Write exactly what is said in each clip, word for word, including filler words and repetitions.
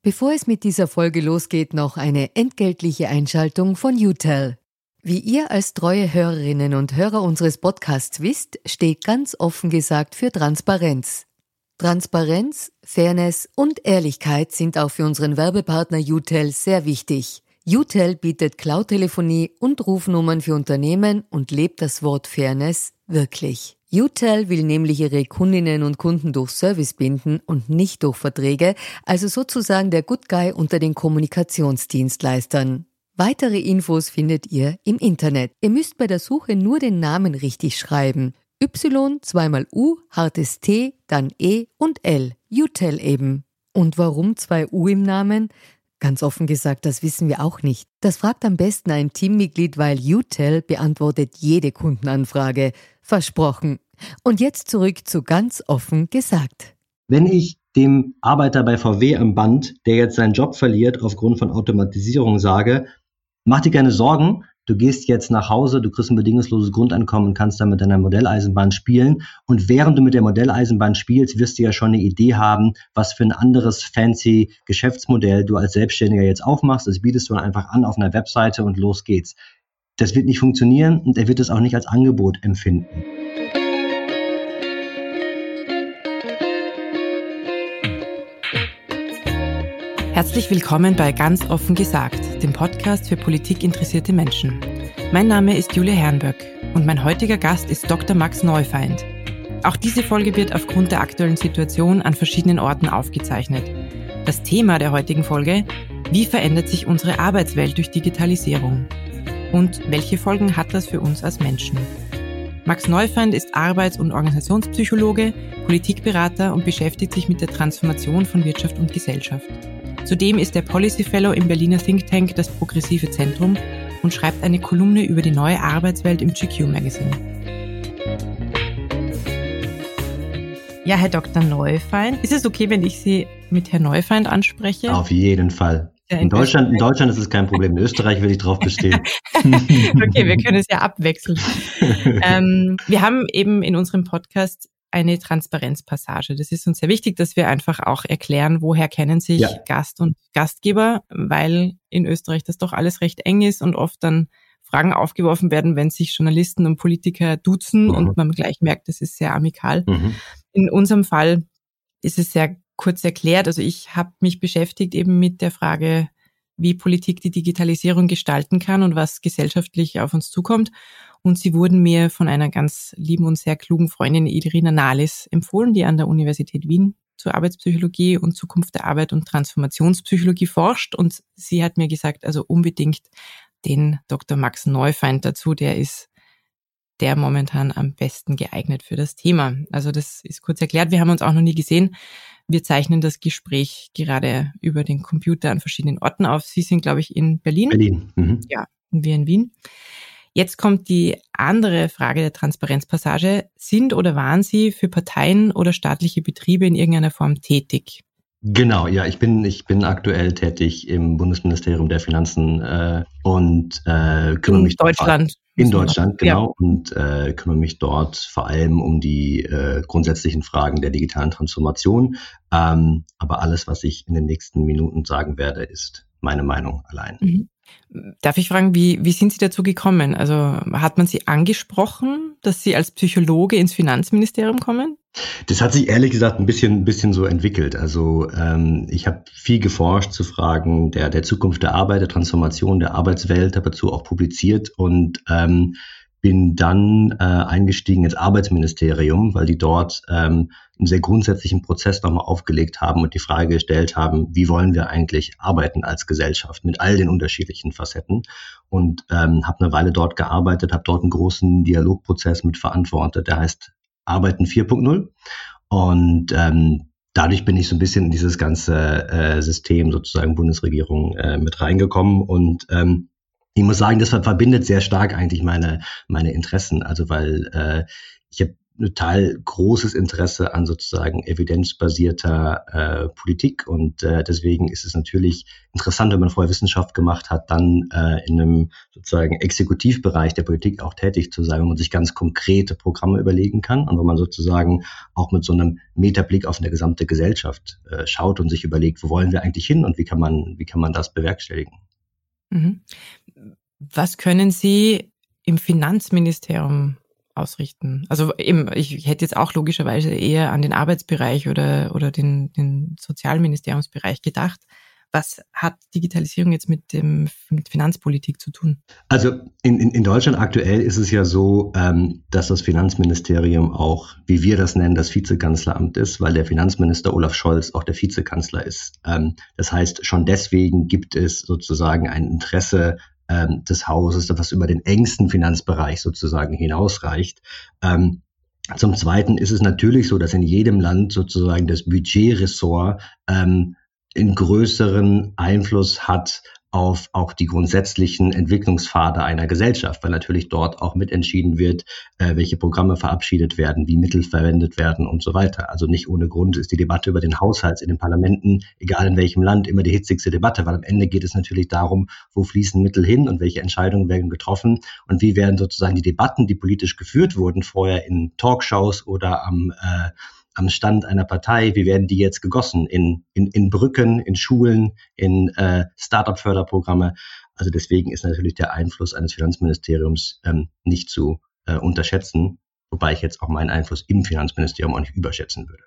Bevor es mit dieser Folge losgeht, noch eine entgeltliche Einschaltung von UTEL. Wie ihr als treue Hörerinnen und Hörer unseres Podcasts wisst, steht ganz offen gesagt für Transparenz. Transparenz, Fairness und Ehrlichkeit sind auch für unseren Werbepartner UTEL sehr wichtig. UTEL bietet Cloud-Telefonie und Rufnummern für Unternehmen und lebt das Wort Fairness wirklich. UTEL will nämlich ihre Kundinnen und Kunden durch Service binden und nicht durch Verträge, also sozusagen der Good Guy unter den Kommunikationsdienstleistern. Weitere Infos findet ihr im Internet. Ihr müsst bei der Suche nur den Namen richtig schreiben. Y, zweimal U, hartes T, dann E und L. UTEL eben. Und warum zwei U im Namen? Ganz offen gesagt, das wissen wir auch nicht. Das fragt am besten ein Teammitglied, weil UTEL beantwortet jede Kundenanfrage. Versprochen. Und jetzt zurück zu ganz offen gesagt. Wenn ich dem Arbeiter bei V W am Band, der jetzt seinen Job verliert aufgrund von Automatisierung, sage, mach dir keine Sorgen, du gehst jetzt nach Hause, du kriegst ein bedingungsloses Grundeinkommen und kannst dann mit deiner Modelleisenbahn spielen. Und während du mit der Modelleisenbahn spielst, wirst du ja schon eine Idee haben, was für ein anderes fancy Geschäftsmodell du als Selbstständiger jetzt aufmachst. Das bietest du dann einfach an auf einer Webseite und los geht's. Das wird nicht funktionieren und er wird es auch nicht als Angebot empfinden. Herzlich willkommen bei Ganz offen gesagt, dem Podcast für politikinteressierte Menschen. Mein Name ist Julia Herrenböck und mein heutiger Gast ist Doktor Max Neufeind. Auch diese Folge wird aufgrund der aktuellen Situation an verschiedenen Orten aufgezeichnet. Das Thema der heutigen Folge: Wie verändert sich unsere Arbeitswelt durch Digitalisierung? Und welche Folgen hat das für uns als Menschen? Max Neufeind ist Arbeits- und Organisationspsychologe, Politikberater und beschäftigt sich mit der Transformation von Wirtschaft und Gesellschaft. Zudem ist er Policy Fellow im Berliner Think Tank Das Progressive Zentrum und schreibt eine Kolumne über die neue Arbeitswelt im G Q Magazine. Ja, Herr Doktor Neufeind, ist es okay, wenn ich Sie mit Herrn Neufeind anspreche? Auf jeden Fall. In Deutschland, in Deutschland ist es kein Problem. In Österreich will ich drauf bestehen. Okay, wir können es ja abwechseln. ähm, wir haben eben in unserem Podcast eine Transparenzpassage. Das ist uns sehr wichtig, dass wir einfach auch erklären, woher kennen sich ja. Gast und Gastgeber, weil in Österreich das doch alles recht eng ist und oft dann Fragen aufgeworfen werden, wenn sich Journalisten und Politiker duzen mhm. und man gleich merkt, das ist sehr amikal. Mhm. In unserem Fall ist es sehr kurz erklärt. Also ich habe mich beschäftigt eben mit der Frage, wie Politik die Digitalisierung gestalten kann und was gesellschaftlich auf uns zukommt. Und sie wurden mir von einer ganz lieben und sehr klugen Freundin, Irina Nahles, empfohlen, die an der Universität Wien zur Arbeitspsychologie und Zukunft der Arbeit und Transformationspsychologie forscht. Und sie hat mir gesagt, also unbedingt den Doktor Max Neufeind dazu, der ist der momentan am besten geeignet für das Thema. Also das ist kurz erklärt. Wir haben uns auch noch nie gesehen. Wir zeichnen das Gespräch gerade über den Computer an verschiedenen Orten auf. Sie sind, glaube ich, in Berlin. Berlin. Mhm. Ja, und wir in Wien. Jetzt kommt die andere Frage der Transparenzpassage. Sind oder waren Sie für Parteien oder staatliche Betriebe in irgendeiner Form tätig? Genau, ja, ich bin ich bin aktuell tätig im Bundesministerium der Finanzen äh, und äh, kümmere in mich Deutschland. In Deutschland, genau, ja. und äh, kümmere mich dort vor allem um die äh, grundsätzlichen Fragen der digitalen Transformation. Ähm, aber alles, was ich in den nächsten Minuten sagen werde, ist meine Meinung allein. Mhm. Darf ich fragen, wie, wie sind Sie dazu gekommen? Also hat man Sie angesprochen, dass Sie als Psychologe ins Finanzministerium kommen? Das hat sich ehrlich gesagt ein bisschen, ein bisschen so entwickelt. Also ähm, ich habe viel geforscht zu Fragen der, der Zukunft der Arbeit, der Transformation der Arbeitswelt, habe dazu auch publiziert und ähm, bin dann äh, eingestiegen ins Arbeitsministerium, weil die dort ähm, einen sehr grundsätzlichen Prozess nochmal aufgelegt haben und die Frage gestellt haben, wie wollen wir eigentlich arbeiten als Gesellschaft mit all den unterschiedlichen Facetten. Und ähm, habe eine Weile dort gearbeitet, habe dort einen großen Dialogprozess mit verantwortet, der heißt Arbeiten vier Punkt null. Und ähm, dadurch bin ich so ein bisschen in dieses ganze äh, System sozusagen Bundesregierung äh, mit reingekommen und ähm, ich muss sagen, das verbindet sehr stark eigentlich meine meine Interessen. Also weil äh, ich habe total großes Interesse an sozusagen evidenzbasierter äh, Politik und äh, deswegen ist es natürlich interessant, wenn man vorher Wissenschaft gemacht hat, dann äh, in einem sozusagen Exekutivbereich der Politik auch tätig zu sein, wo man sich ganz konkrete Programme überlegen kann und wo man sozusagen auch mit so einem Metablick auf eine gesamte Gesellschaft äh, schaut und sich überlegt, wo wollen wir eigentlich hin und wie kann man, wie kann man das bewerkstelligen. Mhm. Was können Sie im Finanzministerium ausrichten? Also eben, ich hätte jetzt auch logischerweise eher an den Arbeitsbereich oder, oder den, den Sozialministeriumsbereich gedacht. Was hat Digitalisierung jetzt mit dem mit Finanzpolitik zu tun? Also in, in, in Deutschland aktuell ist es ja so, ähm, dass das Finanzministerium auch, wie wir das nennen, das Vizekanzleramt ist, weil der Finanzminister Olaf Scholz auch der Vizekanzler ist. Ähm, das heißt, schon deswegen gibt es sozusagen ein Interesse ähm, des Hauses, das über den engsten Finanzbereich sozusagen hinausreicht. Ähm, zum Zweiten ist es natürlich so, dass in jedem Land sozusagen das Budgetressort ähm, einen größeren Einfluss hat auf auch die grundsätzlichen Entwicklungspfade einer Gesellschaft, weil natürlich dort auch mitentschieden wird, äh, welche Programme verabschiedet werden, wie Mittel verwendet werden und so weiter. Also nicht ohne Grund ist die Debatte über den Haushalt in den Parlamenten, egal in welchem Land, immer die hitzigste Debatte, weil am Ende geht es natürlich darum, wo fließen Mittel hin und welche Entscheidungen werden getroffen und wie werden sozusagen die Debatten, die politisch geführt wurden, vorher in Talkshows oder am äh, am Stand einer Partei, wie werden die jetzt gegossen? In, in, in Brücken, in Schulen, in äh, Start-up-Förderprogramme. Also deswegen ist natürlich der Einfluss eines Finanzministeriums ähm, nicht zu äh, unterschätzen, wobei ich jetzt auch meinen Einfluss im Finanzministerium auch nicht überschätzen würde.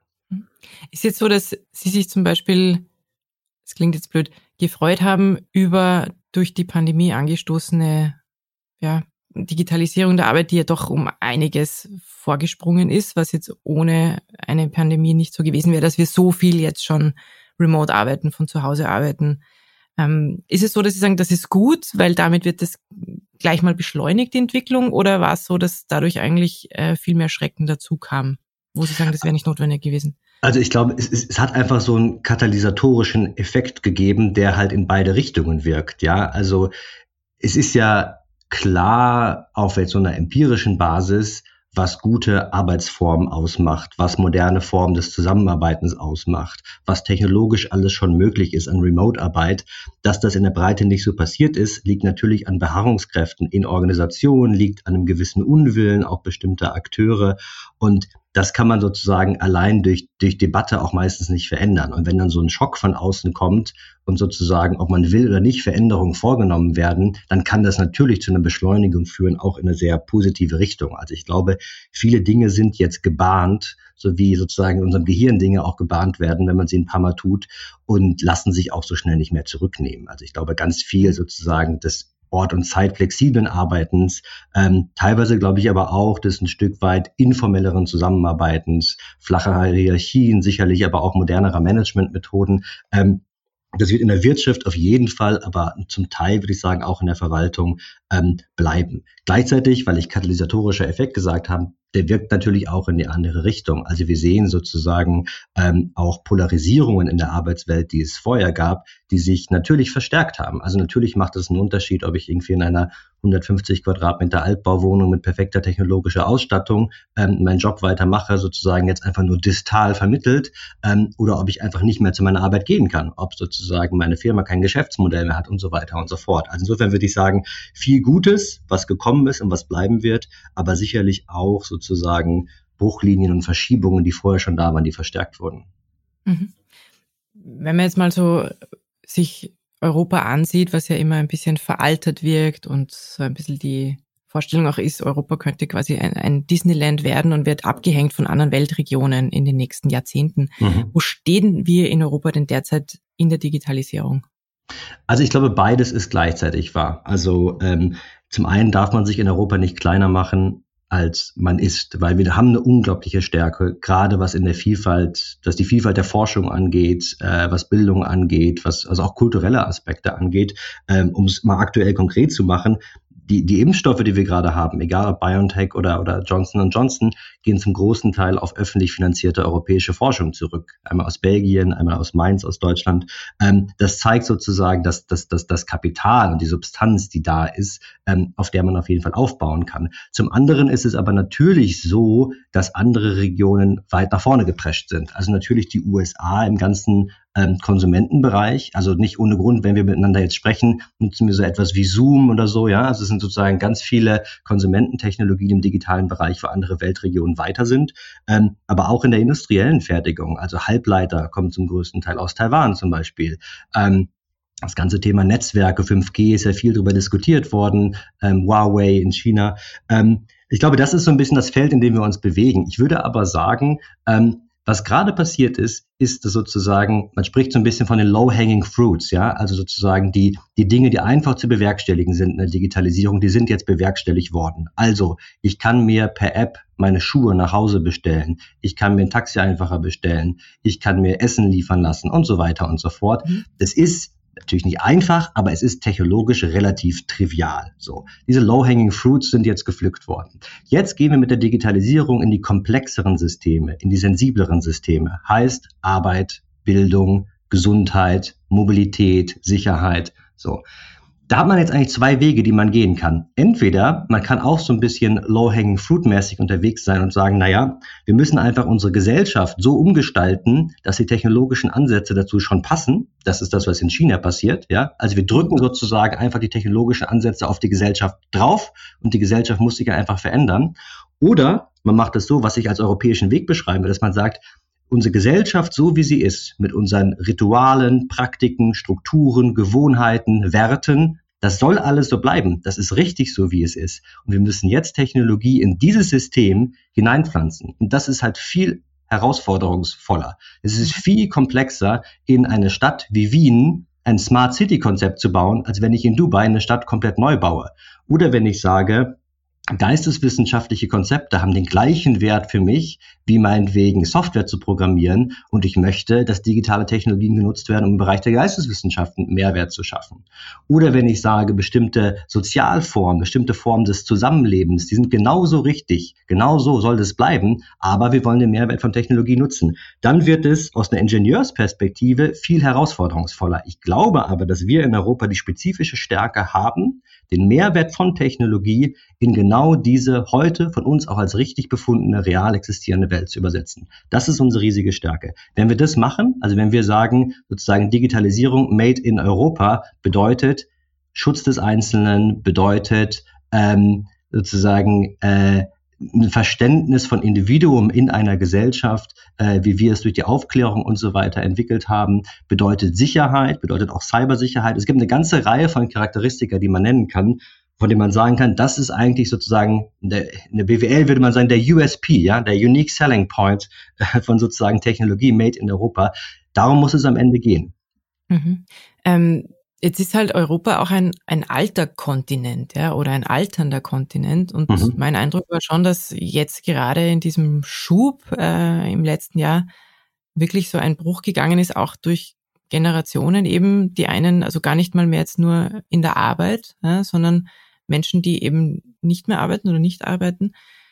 Ist jetzt so, dass Sie sich zum Beispiel, das klingt jetzt blöd, gefreut haben über durch die Pandemie angestoßene ja, Digitalisierung der Arbeit, die ja doch um einiges vorgesprungen ist, was jetzt ohne eine Pandemie nicht so gewesen wäre, dass wir so viel jetzt schon remote arbeiten, von zu Hause arbeiten. Ähm, ist es so, dass Sie sagen, das ist gut, weil damit wird das gleich mal beschleunigt, die Entwicklung, oder war es so, dass dadurch eigentlich äh, viel mehr Schrecken dazu kam, wo Sie sagen, das wäre nicht notwendig gewesen? Also ich glaube, es, es, es hat einfach so einen katalysatorischen Effekt gegeben, der halt in beide Richtungen wirkt. Ja, also es ist ja klar auf jetzt so einer empirischen Basis, was gute Arbeitsformen ausmacht, was moderne Formen des Zusammenarbeitens ausmacht, was technologisch alles schon möglich ist an Remote-Arbeit. Dass das in der Breite nicht so passiert ist, liegt natürlich an Beharrungskräften in Organisationen, liegt an einem gewissen Unwillen auch bestimmter Akteure und das kann man sozusagen allein durch, durch Debatte auch meistens nicht verändern. Und wenn dann so ein Schock von außen kommt und sozusagen, ob man will oder nicht, Veränderungen vorgenommen werden, dann kann das natürlich zu einer Beschleunigung führen, auch in eine sehr positive Richtung. Also ich glaube, viele Dinge sind jetzt gebahnt, so wie sozusagen in unserem Gehirn Dinge auch gebahnt werden, wenn man sie ein paar Mal tut und lassen sich auch so schnell nicht mehr zurücknehmen. Also ich glaube, ganz viel sozusagen das Ort- und zeitflexiblen Arbeitens, ähm, teilweise glaube ich aber auch des ein Stück weit informelleren Zusammenarbeitens, flachere Hierarchien, sicherlich aber auch modernerer Managementmethoden. Ähm, das wird in der Wirtschaft auf jeden Fall, aber zum Teil würde ich sagen auch in der Verwaltung ähm, bleiben. Gleichzeitig, weil ich katalysatorischer Effekt gesagt habe, der wirkt natürlich auch in die andere Richtung. Also wir sehen sozusagen ähm, auch Polarisierungen in der Arbeitswelt, die es vorher gab, die sich natürlich verstärkt haben. Also natürlich macht es einen Unterschied, ob ich irgendwie in einer hundertfünfzig Quadratmeter Altbauwohnung mit perfekter technologischer Ausstattung ähm, meinen Job weitermache, sozusagen jetzt einfach nur distal vermittelt, ähm, oder ob ich einfach nicht mehr zu meiner Arbeit gehen kann, ob sozusagen meine Firma kein Geschäftsmodell mehr hat und so weiter und so fort. Also insofern würde ich sagen, viel Gutes, was gekommen ist und was bleiben wird, aber sicherlich auch sozusagen Bruchlinien und Verschiebungen, die vorher schon da waren, die verstärkt wurden. Mhm. Wenn man jetzt mal so sich Europa ansieht, was ja immer ein bisschen veraltet wirkt und so ein bisschen die Vorstellung auch ist, Europa könnte quasi ein, ein Disneyland werden und wird abgehängt von anderen Weltregionen in den nächsten Jahrzehnten. Mhm. Wo stehen wir in Europa denn derzeit in der Digitalisierung? Also ich glaube, beides ist gleichzeitig wahr. Also ähm, zum einen darf man sich in Europa nicht kleiner machen, als man ist, weil wir haben eine unglaubliche Stärke, gerade was in der Vielfalt, was die Vielfalt der Forschung angeht, äh, was Bildung angeht, was also auch kulturelle Aspekte angeht. Ähm, um es mal aktuell konkret zu machen, die, die Impfstoffe, die wir gerade haben, egal ob BioNTech oder, oder Johnson und Johnson, gehen zum großen Teil auf öffentlich finanzierte europäische Forschung zurück. Einmal aus Belgien, einmal aus Mainz, aus Deutschland. Ähm, das zeigt sozusagen, dass, dass, dass das Kapital und die Substanz, die da ist, ähm, auf der man auf jeden Fall aufbauen kann. Zum anderen ist es aber natürlich so, dass andere Regionen weit nach vorne geprescht sind. Also natürlich die U S A im ganzen ähm, Konsumentenbereich. Also nicht ohne Grund, wenn wir miteinander jetzt sprechen, nutzen wir so etwas wie Zoom oder so. Ja, also es sind sozusagen ganz viele Konsumententechnologien im digitalen Bereich, wo andere Weltregionen weiter sind. Ähm, aber auch in der industriellen Fertigung. Also Halbleiter kommen zum größten Teil aus Taiwan zum Beispiel. Ähm, Das ganze Thema Netzwerke, fünf G ist ja viel darüber diskutiert worden, ähm, Huawei in China. Ähm, ich glaube, das ist so ein bisschen das Feld, in dem wir uns bewegen. Ich würde aber sagen, ähm, was gerade passiert ist, ist sozusagen, man spricht so ein bisschen von den low-hanging fruits, ja, also sozusagen die, die Dinge, die einfach zu bewerkstelligen sind in der Digitalisierung, die sind jetzt bewerkstelligt worden. Also, ich kann mir per App meine Schuhe nach Hause bestellen, ich kann mir ein Taxi einfacher bestellen, ich kann mir Essen liefern lassen und so weiter und so fort. Das ist natürlich nicht einfach, aber es ist technologisch relativ trivial. So, diese low-hanging fruits sind jetzt gepflückt worden. Jetzt gehen wir mit der Digitalisierung in die komplexeren Systeme, in die sensibleren Systeme. Heißt Arbeit, Bildung, Gesundheit, Mobilität, Sicherheit. So. Da hat man jetzt eigentlich zwei Wege, die man gehen kann. Entweder man kann auch so ein bisschen low-hanging fruit-mäßig unterwegs sein und sagen, naja, wir müssen einfach unsere Gesellschaft so umgestalten, dass die technologischen Ansätze dazu schon passen. Das ist das, was in China passiert. Ja, also wir drücken sozusagen einfach die technologischen Ansätze auf die Gesellschaft drauf und die Gesellschaft muss sich einfach verändern. Oder man macht es so, was ich als europäischen Weg beschreibe, dass man sagt, unsere Gesellschaft, so wie sie ist, mit unseren Ritualen, Praktiken, Strukturen, Gewohnheiten, Werten, das soll alles so bleiben. Das ist richtig so, wie es ist. Und wir müssen jetzt Technologie in dieses System hineinpflanzen. Und das ist halt viel herausforderungsvoller. Es ist viel komplexer, in eine Stadt wie Wien ein Smart City-Konzept zu bauen, als wenn ich in Dubai eine Stadt komplett neu baue. Oder wenn ich sage, geisteswissenschaftliche Konzepte haben den gleichen Wert für mich, wie meinetwegen Software zu programmieren und ich möchte, dass digitale Technologien genutzt werden, um im Bereich der Geisteswissenschaften Mehrwert zu schaffen. Oder wenn ich sage, bestimmte Sozialformen, bestimmte Formen des Zusammenlebens, die sind genauso richtig, genauso soll das bleiben, aber wir wollen den Mehrwert von Technologie nutzen. Dann wird es aus einer Ingenieursperspektive viel herausforderungsvoller. Ich glaube aber, dass wir in Europa die spezifische Stärke haben, den Mehrwert von Technologie in genau diese heute von uns auch als richtig befundene, real existierende Welt zu übersetzen. Das ist unsere riesige Stärke. Wenn wir das machen, also wenn wir sagen, sozusagen Digitalisierung made in Europa bedeutet Schutz des Einzelnen, bedeutet ähm, sozusagen äh, ein Verständnis von Individuum in einer Gesellschaft, äh, wie wir es durch die Aufklärung und so weiter entwickelt haben, bedeutet Sicherheit, bedeutet auch Cybersicherheit. Es gibt eine ganze Reihe von Charakteristika, die man nennen kann, von denen man sagen kann, das ist eigentlich sozusagen, in der, in der B W L würde man sagen, der U S P, ja, der Unique Selling Point äh, von sozusagen Technologie made in Europa. Darum muss es am Ende gehen. Mhm. Ähm Jetzt ist halt Europa auch ein, ein alter Kontinent, ja, oder ein alternder Kontinent. Und mhm. mein Eindruck war schon, dass jetzt gerade in diesem Schub äh, im letzten Jahr wirklich so ein Bruch gegangen ist, auch durch Generationen eben, die einen, also gar nicht mal mehr jetzt nur in der Arbeit, ja, sondern Menschen, die eben nicht mehr arbeiten oder nicht arbeiten,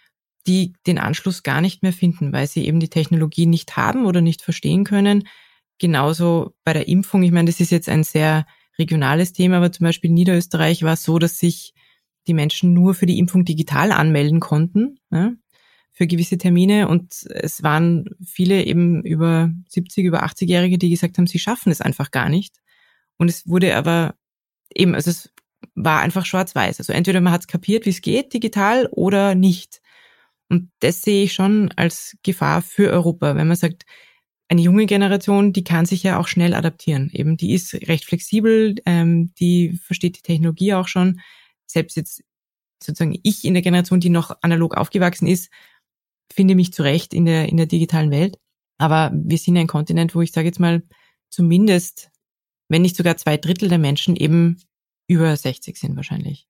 die den Anschluss gar nicht mehr finden, weil sie eben die Technologie nicht haben oder nicht verstehen können. Genauso bei der Impfung, ich meine, das ist jetzt ein sehr regionales Thema, aber zum Beispiel in Niederösterreich war es so, dass sich die Menschen nur für die Impfung digital anmelden konnten, ja, für gewisse Termine, und es waren viele eben über siebzig, über achtzig-Jährige, die gesagt haben, sie schaffen es einfach gar nicht. Und es wurde aber eben, also es war einfach schwarz-weiß. Also entweder man hat es kapiert, wie es geht, digital, oder nicht. Und das sehe ich schon als Gefahr für Europa, wenn man sagt, eine junge Generation, die kann sich ja auch schnell adaptieren. Eben, die ist recht flexibel, ähm, die versteht die Technologie auch schon. Selbst jetzt sozusagen ich in der Generation, die noch analog aufgewachsen ist, finde mich zurecht in der in der digitalen Welt. Aber wir sind ein Kontinent, wo ich sage jetzt mal zumindest, wenn nicht sogar zwei Drittel der Menschen eben über sechzig sind wahrscheinlich.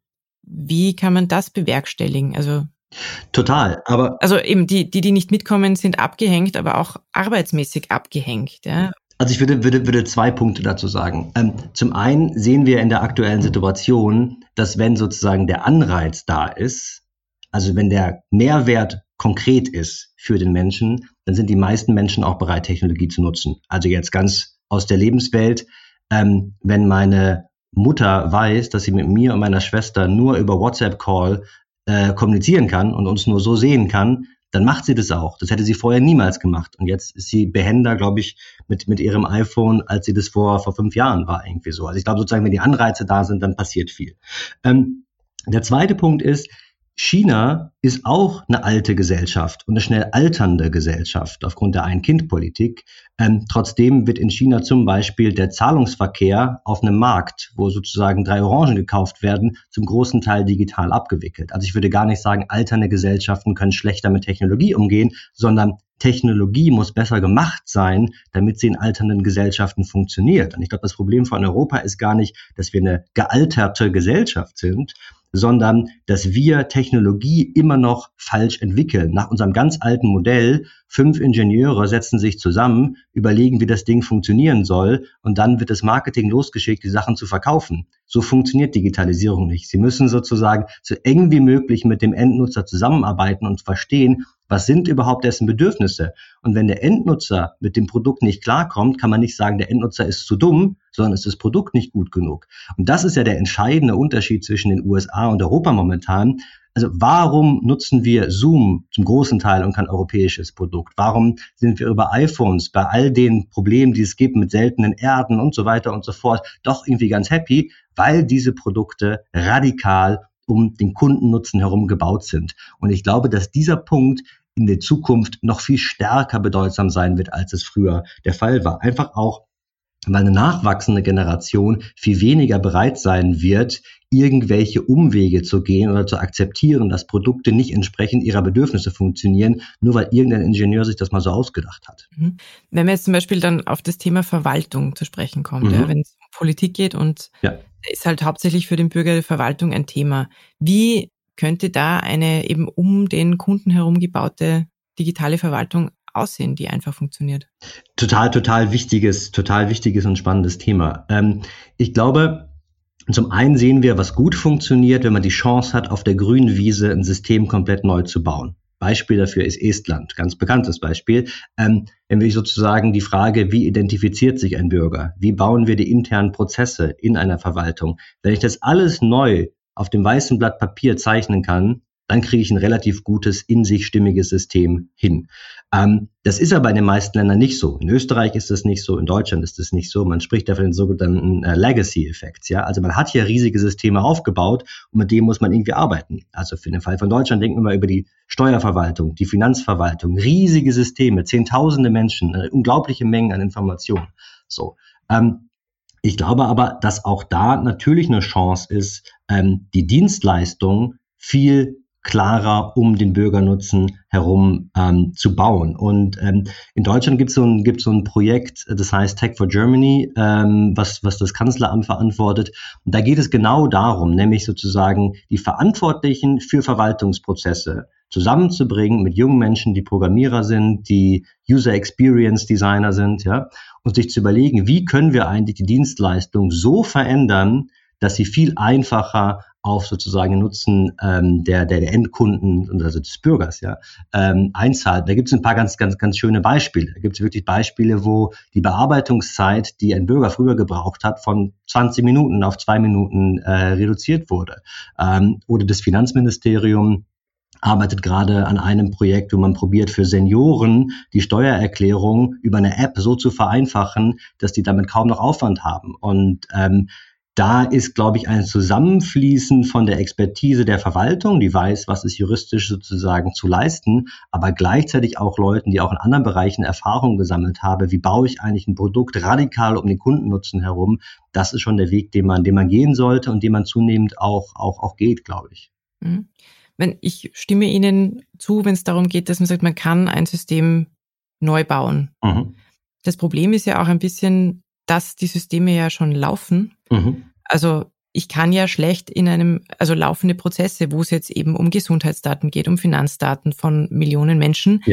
Wie kann man das bewerkstelligen? Also Total, aber also eben die, die, die nicht mitkommen, sind abgehängt, aber auch arbeitsmäßig abgehängt, ja. Also ich würde, würde, würde zwei Punkte dazu sagen. Ähm, zum einen sehen wir in der aktuellen Situation, dass wenn sozusagen der Anreiz da ist, also wenn der Mehrwert konkret ist für den Menschen, dann sind die meisten Menschen auch bereit, Technologie zu nutzen. Also jetzt ganz aus der Lebenswelt, ähm, wenn meine Mutter weiß, dass sie mit mir und meiner Schwester nur über WhatsApp-Call äh, kommunizieren kann und uns nur so sehen kann, dann macht sie das auch. Das hätte sie vorher niemals gemacht. Und jetzt ist sie behender, glaube ich, mit mit ihrem iPhone, als sie das vor vor fünf Jahren war, irgendwie so. Also ich glaube sozusagen, wenn die Anreize da sind, dann passiert viel. Ähm, der zweite Punkt ist, China ist auch eine alte Gesellschaft und eine schnell alternde Gesellschaft aufgrund der Ein-Kind-Politik. Ähm, trotzdem wird in China zum Beispiel der Zahlungsverkehr auf einem Markt, wo sozusagen drei Orangen gekauft werden, zum großen Teil digital abgewickelt. Also ich würde gar nicht sagen, alternde Gesellschaften können schlechter mit Technologie umgehen, sondern Technologie muss besser gemacht sein, damit sie in alternden Gesellschaften funktioniert. Und ich glaube, das Problem von Europa ist gar nicht, dass wir eine gealterte Gesellschaft sind, sondern dass wir Technologie immer noch falsch entwickeln. Nach unserem ganz alten Modell, fünf Ingenieure setzen sich zusammen, überlegen, wie das Ding funktionieren soll und dann wird das Marketing losgeschickt, die Sachen zu verkaufen. So funktioniert Digitalisierung nicht. Sie müssen sozusagen so eng wie möglich mit dem Endnutzer zusammenarbeiten und verstehen, was sind überhaupt dessen Bedürfnisse? Und wenn der Endnutzer mit dem Produkt nicht klarkommt, kann man nicht sagen, der Endnutzer ist zu dumm, sondern ist das Produkt nicht gut genug. Und das ist ja der entscheidende Unterschied zwischen den U S A und Europa momentan. Also warum nutzen wir Zoom zum großen Teil und kein europäisches Produkt? Warum sind wir über iPhones bei all den Problemen, die es gibt mit seltenen Erden und so weiter und so fort, doch irgendwie ganz happy? Weil diese Produkte radikal um den Kundennutzen herum gebaut sind. Und ich glaube, dass dieser Punkt in der Zukunft noch viel stärker bedeutsam sein wird, als es früher der Fall war. Einfach auch, weil eine nachwachsende Generation viel weniger bereit sein wird, irgendwelche Umwege zu gehen oder zu akzeptieren, dass Produkte nicht entsprechend ihrer Bedürfnisse funktionieren, nur weil irgendein Ingenieur sich das mal so ausgedacht hat. Wenn wir jetzt zum Beispiel dann auf das Thema Verwaltung zu sprechen kommen, mhm. ja, wenn es um Politik geht und ja. ist halt hauptsächlich für den Bürger die Verwaltung ein Thema. Wie könnte da eine eben um den Kunden herum gebaute digitale Verwaltung aussehen, die einfach funktioniert? Total, total wichtiges, total wichtiges und spannendes Thema. Ähm, ich glaube, zum einen sehen wir, was gut funktioniert, wenn man die Chance hat, auf der grünen Wiese ein System komplett neu zu bauen. Beispiel dafür ist Estland, ganz bekanntes Beispiel. Ähm, wenn wir sozusagen die Frage, wie identifiziert sich ein Bürger? Wie bauen wir die internen Prozesse in einer Verwaltung? Wenn ich das alles neu auf dem weißen Blatt Papier zeichnen kann, dann kriege ich ein relativ gutes, in sich stimmiges System hin. Ähm, das ist aber in den meisten Ländern nicht so. In Österreich ist das nicht so, in Deutschland ist das nicht so. Man spricht da von den sogenannten äh, Legacy-Effekts. Ja? Also man hat hier riesige Systeme aufgebaut und mit dem muss man irgendwie arbeiten. Also für den Fall von Deutschland denken wir mal über die Steuerverwaltung, die Finanzverwaltung, riesige Systeme, zehntausende Menschen, äh, unglaubliche Mengen an Informationen. So. Ähm, ich glaube aber, dass auch da natürlich eine Chance ist, ähm, die Dienstleistung viel klarer um den Bürgernutzen herum ähm, zu bauen. Und ähm, in Deutschland gibt es so ein, gibt's so ein Projekt, das heißt Tech for Germany, ähm, was, was das Kanzleramt verantwortet. Und da geht es genau darum, nämlich sozusagen die Verantwortlichen für Verwaltungsprozesse zusammenzubringen mit jungen Menschen, die Programmierer sind, die User Experience Designer sind, ja, und sich zu überlegen, wie können wir eigentlich die Dienstleistung so verändern, dass sie viel einfacher auf sozusagen den Nutzen ähm, der, der der Endkunden, also des Bürgers, ja, ähm, einzahlt. Da gibt es ein paar ganz, ganz, ganz schöne Beispiele. Da gibt es wirklich Beispiele, wo die Bearbeitungszeit, die ein Bürger früher gebraucht hat, von zwanzig Minuten auf zwei Minuten äh, reduziert wurde. Ähm, oder das Finanzministerium arbeitet gerade an einem Projekt, wo man probiert, für Senioren die Steuererklärung über eine App so zu vereinfachen, dass die damit kaum noch Aufwand haben. Und ähm, Da ist, glaube ich, ein Zusammenfließen von der Expertise der Verwaltung, die weiß, was ist juristisch sozusagen zu leisten, aber gleichzeitig auch Leuten, die auch in anderen Bereichen Erfahrung gesammelt haben. Wie baue ich eigentlich ein Produkt radikal um den Kundennutzen herum? Das ist schon der Weg, den man, den man gehen sollte und den man zunehmend auch, auch, auch geht, glaube ich. Wenn ich stimme Ihnen zu, wenn es darum geht, dass man sagt, man kann ein System neu bauen. Mhm. Das Problem ist ja auch ein bisschen, dass die Systeme ja schon laufen. Mhm. Also ich kann ja schlecht in einem, also laufende Prozesse, wo es jetzt eben um Gesundheitsdaten geht, um Finanzdaten von Millionen Menschen, ja.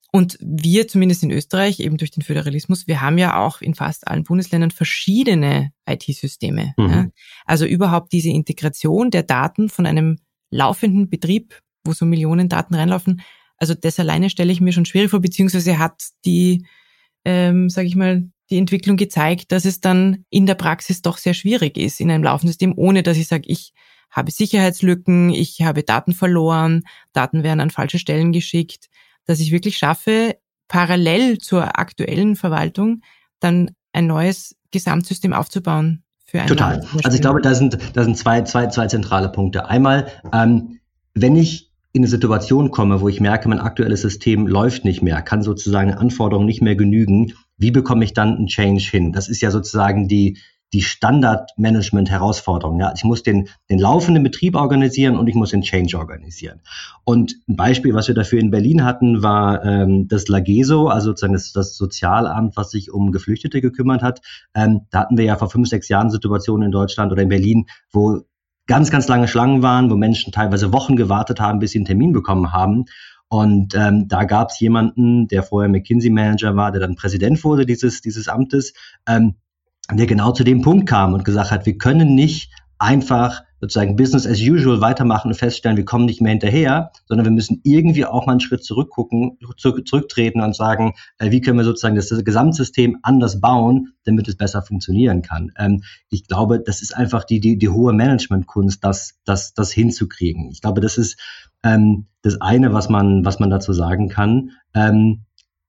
Und wir, zumindest in Österreich, eben durch den Föderalismus, wir haben ja auch in fast allen Bundesländern verschiedene I T-Systeme. Mhm. Ja. Also überhaupt diese Integration der Daten von einem laufenden Betrieb, wo so Millionen Daten reinlaufen, also das alleine stelle ich mir schon schwierig vor, beziehungsweise hat die, ähm, sage ich mal, die Entwicklung gezeigt, dass es dann in der Praxis doch sehr schwierig ist in einem laufenden System, ohne dass ich sage, ich habe Sicherheitslücken, ich habe Daten verloren, Daten werden an falsche Stellen geschickt, dass ich wirklich schaffe, parallel zur aktuellen Verwaltung dann ein neues Gesamtsystem aufzubauen für ein Total. Land. Also ich glaube, da sind, da sind zwei, zwei, zwei zentrale Punkte. Einmal, ähm, wenn ich in eine Situation komme, wo ich merke, mein aktuelles System läuft nicht mehr, kann sozusagen Anforderungen nicht mehr genügen, wie bekomme ich dann einen Change hin? Das ist ja sozusagen die, die Standard-Management-Herausforderung. Ja, ich muss den, den laufenden Betrieb organisieren und ich muss den Change organisieren. Und ein Beispiel, was wir dafür in Berlin hatten, war ähm, das LAGESO, also sozusagen das, das Sozialamt, was sich um Geflüchtete gekümmert hat. Ähm, da hatten wir ja vor fünf, sechs Jahren Situationen in Deutschland oder in Berlin, wo ganz, ganz lange Schlangen waren, wo Menschen teilweise Wochen gewartet haben, bis sie einen Termin bekommen haben. Und ähm, da gab es jemanden, der vorher McKinsey-Manager war, der dann Präsident wurde dieses, dieses Amtes, ähm, der genau zu dem Punkt kam und gesagt hat, wir können nicht einfach sozusagen Business as usual weitermachen und feststellen, wir kommen nicht mehr hinterher, sondern wir müssen irgendwie auch mal einen Schritt zurückgucken, zurück, zurücktreten und sagen, äh, wie können wir sozusagen das, das Gesamtsystem anders bauen, damit es besser funktionieren kann. Ähm, ich glaube, das ist einfach die, die, die hohe Managementkunst, das, das, das hinzukriegen. Ich glaube, das ist ähm, das eine, was man, was man dazu sagen kann. Ähm,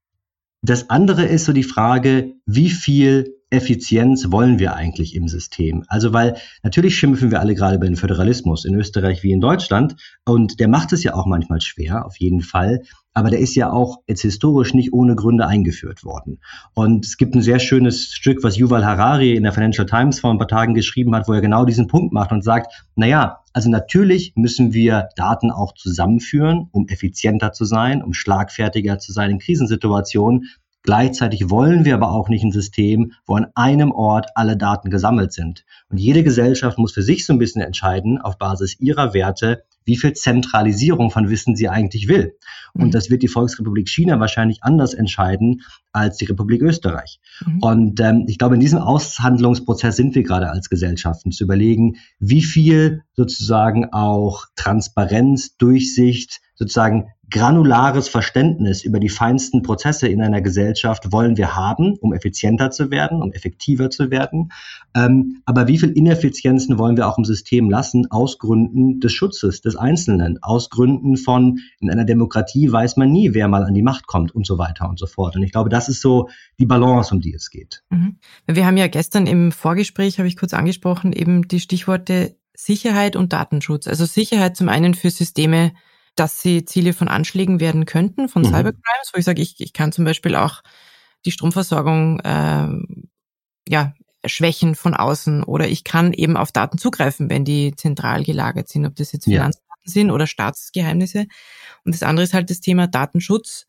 das andere ist so die Frage, wie viel Effizienz wollen wir eigentlich im System? Also weil natürlich schimpfen wir alle gerade über den Föderalismus in Österreich wie in Deutschland und der macht es ja auch manchmal schwer, auf jeden Fall, aber der ist ja auch jetzt historisch nicht ohne Gründe eingeführt worden. Und es gibt ein sehr schönes Stück, was Yuval Harari in der Financial Times vor ein paar Tagen geschrieben hat, wo er genau diesen Punkt macht und sagt, naja, also natürlich müssen wir Daten auch zusammenführen, um effizienter zu sein, um schlagfertiger zu sein in Krisensituationen. Gleichzeitig wollen wir aber auch nicht ein System, wo an einem Ort alle Daten gesammelt sind. Und jede Gesellschaft muss für sich so ein bisschen entscheiden, auf Basis ihrer Werte, wie viel Zentralisierung von Wissen sie eigentlich will. Und das wird die Volksrepublik China wahrscheinlich anders entscheiden als die Republik Österreich. Mhm. Und ähm, ich glaube, in diesem Aushandlungsprozess sind wir gerade als Gesellschaften, zu überlegen, wie viel sozusagen auch Transparenz, Durchsicht, sozusagen granulares Verständnis über die feinsten Prozesse in einer Gesellschaft wollen wir haben, um effizienter zu werden, um effektiver zu werden. Ähm, aber wie viel Ineffizienzen wollen wir auch im System lassen, aus Gründen des Schutzes des Einzelnen, aus Gründen von, in einer Demokratie weiß man nie, wer mal an die Macht kommt und so weiter und so fort. Und ich glaube, das ist so die Balance, um die es geht. Mhm. Wir haben ja gestern im Vorgespräch, habe ich kurz angesprochen, eben die Stichworte Sicherheit und Datenschutz. Also Sicherheit zum einen für Systeme, dass sie Ziele von Anschlägen werden könnten, von mhm. Cybercrimes, wo ich sage, ich, ich kann zum Beispiel auch die Stromversorgung äh, ja, schwächen von außen oder ich kann eben auf Daten zugreifen, wenn die zentral gelagert sind, ob das jetzt Finanzdaten ja. sind oder Staatsgeheimnisse. Und das andere ist halt das Thema Datenschutz.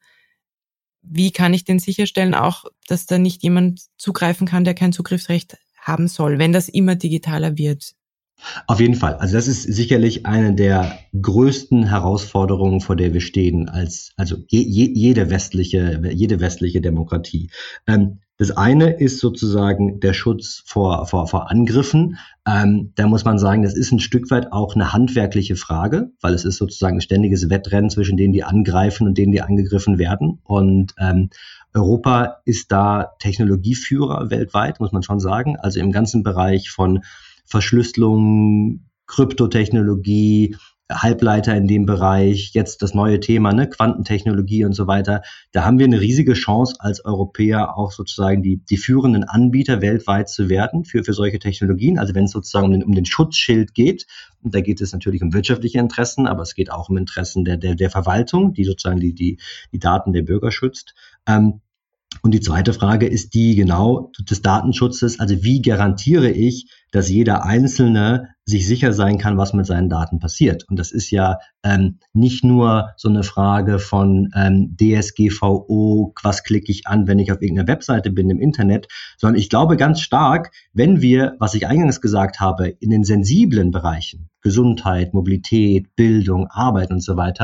Wie kann ich denn sicherstellen auch, dass da nicht jemand zugreifen kann, der kein Zugriffsrecht haben soll, wenn das immer digitaler wird? Auf jeden Fall. Also das ist sicherlich eine der größten Herausforderungen, vor der wir stehen, als also je, je, jede westliche jede westliche Demokratie. Ähm, das eine ist sozusagen der Schutz vor vor, vor Angriffen. Ähm, da muss man sagen, das ist ein Stück weit auch eine handwerkliche Frage, weil es ist sozusagen ein ständiges Wettrennen zwischen denen, die angreifen und denen, die angegriffen werden. Und ähm, Europa ist da Technologieführer weltweit, muss man schon sagen. Also im ganzen Bereich von Verschlüsselung, Kryptotechnologie, Halbleiter in dem Bereich, jetzt das neue Thema, ne, Quantentechnologie und so weiter. Da haben wir eine riesige Chance als Europäer auch sozusagen die, die führenden Anbieter weltweit zu werden für, für solche Technologien. Also wenn es sozusagen um den, um den Schutzschild geht, und da geht es natürlich um wirtschaftliche Interessen, aber es geht auch um Interessen der, der, der Verwaltung, die sozusagen die, die, die Daten der Bürger schützt. Ähm, Und die zweite Frage ist die genau des Datenschutzes. Also wie garantiere ich, dass jeder Einzelne sich sicher sein kann, was mit seinen Daten passiert? Und das ist ja ähm, nicht nur so eine Frage von ähm, D S G V O, was klicke ich an, wenn ich auf irgendeiner Webseite bin im Internet, sondern ich glaube ganz stark, wenn wir, was ich eingangs gesagt habe, in den sensiblen Bereichen, Gesundheit, Mobilität, Bildung, Arbeit und so weiter,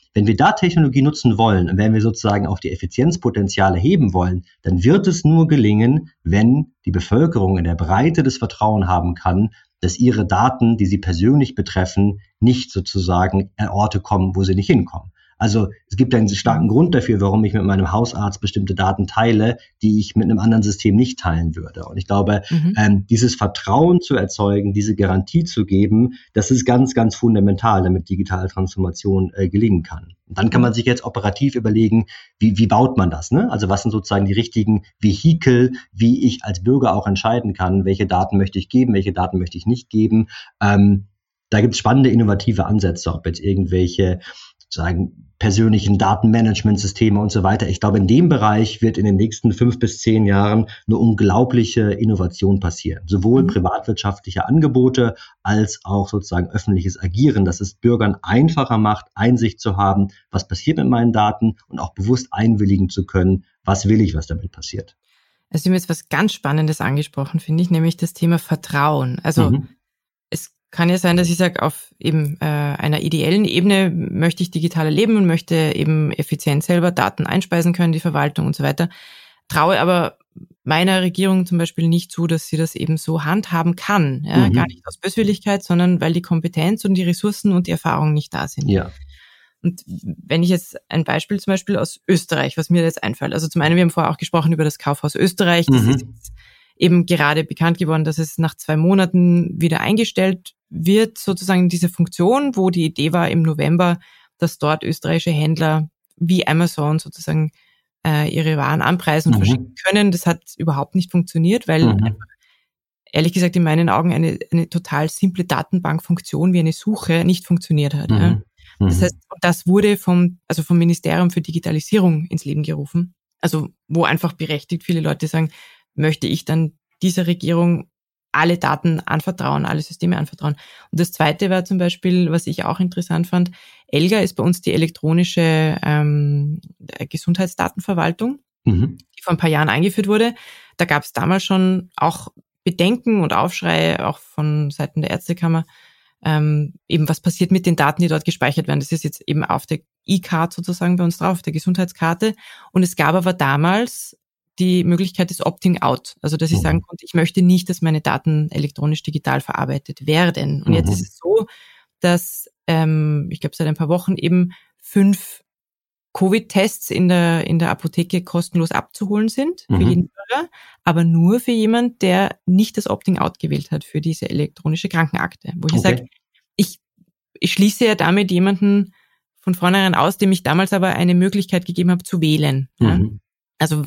wenn wir da Technologie nutzen wollen und wenn wir sozusagen auch die Effizienzpotenziale heben wollen, dann wird es nur gelingen, wenn die Bevölkerung in der Breite das Vertrauen haben kann, dass ihre Daten, die sie persönlich betreffen, nicht sozusagen an Orte kommen, wo sie nicht hinkommen. Also es gibt einen starken Grund dafür, warum ich mit meinem Hausarzt bestimmte Daten teile, die ich mit einem anderen System nicht teilen würde. Und ich glaube, mhm. ähm, dieses Vertrauen zu erzeugen, diese Garantie zu geben, das ist ganz, ganz fundamental, damit digitale Transformation äh, gelingen kann. Und dann kann man sich jetzt operativ überlegen, wie, wie baut man das, ne? Also was sind sozusagen die richtigen Vehikel, wie ich als Bürger auch entscheiden kann, welche Daten möchte ich geben, welche Daten möchte ich nicht geben. Ähm, da gibt es spannende, innovative Ansätze, ob jetzt irgendwelche sozusagen persönlichen Datenmanagementsysteme und so weiter. Ich glaube, in dem Bereich wird in den nächsten fünf bis zehn Jahren eine unglaubliche Innovation passieren. Sowohl privatwirtschaftliche Angebote als auch sozusagen öffentliches Agieren, dass es Bürgern einfacher macht, Einsicht zu haben, was passiert mit meinen Daten und auch bewusst einwilligen zu können, was will ich, was damit passiert. Also Sie haben jetzt was ganz Spannendes angesprochen, finde ich, nämlich das Thema Vertrauen. Also mhm. es kann ja sein, dass ich sage, auf eben äh, einer ideellen Ebene möchte ich digitaler leben und möchte eben effizient selber Daten einspeisen können, die Verwaltung und so weiter. Traue aber meiner Regierung zum Beispiel nicht zu, dass sie das eben so handhaben kann. Ja? Mhm. Gar nicht aus Böswilligkeit, sondern weil die Kompetenz und die Ressourcen und die Erfahrung nicht da sind. Ja. Und wenn ich jetzt ein Beispiel zum Beispiel aus Österreich, was mir jetzt einfällt, also zum einen, wir haben vorher auch gesprochen über das Kaufhaus Österreich, das mhm. ist jetzt eben gerade bekannt geworden, dass es nach zwei Monaten wieder eingestellt wird, sozusagen diese Funktion, wo die Idee war im November, dass dort österreichische Händler wie Amazon sozusagen äh, ihre Waren anpreisen und mhm. verschicken können. Das hat überhaupt nicht funktioniert, weil mhm. einfach, ehrlich gesagt in meinen Augen eine, eine total simple Datenbankfunktion wie eine Suche nicht funktioniert hat. Mhm. Ja. Mhm. Das heißt, das wurde vom, also vom Ministerium für Digitalisierung ins Leben gerufen. Also wo einfach berechtigt viele Leute sagen, möchte ich dann dieser Regierung alle Daten anvertrauen, alle Systeme anvertrauen. Und das Zweite war zum Beispiel, was ich auch interessant fand, ELGA ist bei uns die elektronische ähm, Gesundheitsdatenverwaltung, mhm. die vor ein paar Jahren eingeführt wurde. Da gab es damals schon auch Bedenken und Aufschrei, auch von Seiten der Ärztekammer, ähm, eben was passiert mit den Daten, die dort gespeichert werden. Das ist jetzt eben auf der E-Card sozusagen bei uns drauf, auf der Gesundheitskarte. Und es gab aber damals die Möglichkeit des Opting-out, also dass ich mhm. sagen konnte, ich möchte nicht, dass meine Daten elektronisch digital verarbeitet werden. Und mhm. jetzt ist es so, dass ähm, ich glaube seit ein paar Wochen eben fünf Covid-Tests in der in der Apotheke kostenlos abzuholen sind für mhm. jeden Bürger, aber nur für jemand, der nicht das Opting-out gewählt hat für diese elektronische Krankenakte. Wo ich okay. sage, ich, ich schließe ja damit jemanden von vornherein aus, dem ich damals aber eine Möglichkeit gegeben habe zu wählen. Mhm. Ja? Also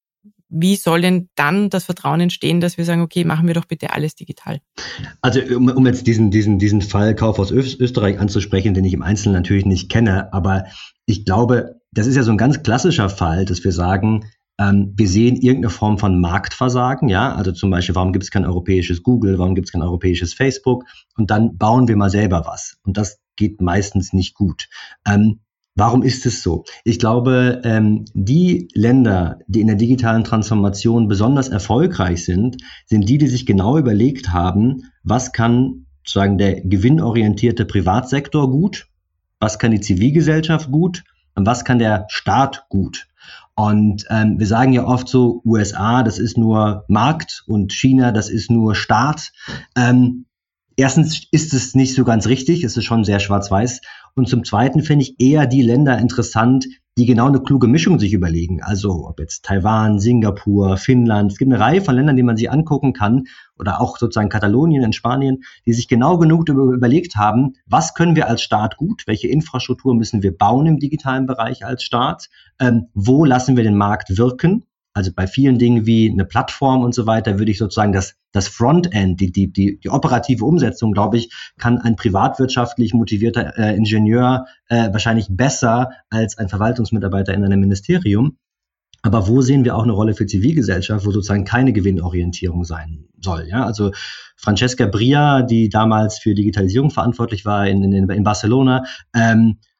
wie soll denn dann das Vertrauen entstehen, dass wir sagen, okay, machen wir doch bitte alles digital? Also um, um jetzt diesen, diesen, diesen Fall Kaufhaus Österreich anzusprechen, den ich im Einzelnen natürlich nicht kenne, aber ich glaube, das ist ja so ein ganz klassischer Fall, dass wir sagen, ähm, wir sehen irgendeine Form von Marktversagen, ja, also zum Beispiel, warum gibt es kein europäisches Google, warum gibt es kein europäisches Facebook und dann bauen wir mal selber was und das geht meistens nicht gut. Ähm, Warum ist es so? Ich glaube, ähm, die Länder, die in der digitalen Transformation besonders erfolgreich sind, sind die, die sich genau überlegt haben, was kann sozusagen der gewinnorientierte Privatsektor gut, was kann die Zivilgesellschaft gut und was kann der Staat gut. Und ähm, wir sagen ja oft so, U S A, das ist nur Markt und China, das ist nur Staat. Ähm, Erstens ist es nicht so ganz richtig, es ist schon sehr schwarz-weiß. Und zum Zweiten finde ich eher die Länder interessant, die genau eine kluge Mischung sich überlegen. Also ob jetzt Taiwan, Singapur, Finnland. Es gibt eine Reihe von Ländern, die man sich angucken kann. Oder auch sozusagen Katalonien in Spanien, die sich genau genug überlegt haben, was können wir als Staat gut, welche Infrastruktur müssen wir bauen im digitalen Bereich als Staat, ähm, wo lassen wir den Markt wirken. Also bei vielen Dingen wie eine Plattform und so weiter würde ich sozusagen das, das Frontend, die, die, die, die operative Umsetzung, glaube ich, kann ein privatwirtschaftlich motivierter äh, Ingenieur äh, wahrscheinlich besser als ein Verwaltungsmitarbeiter in einem Ministerium. Aber wo sehen wir auch eine Rolle für Zivilgesellschaft, wo sozusagen keine Gewinnorientierung sein soll? Ja, also Francesca Bria, die damals für Digitalisierung verantwortlich war in, in, in Barcelona, ähm,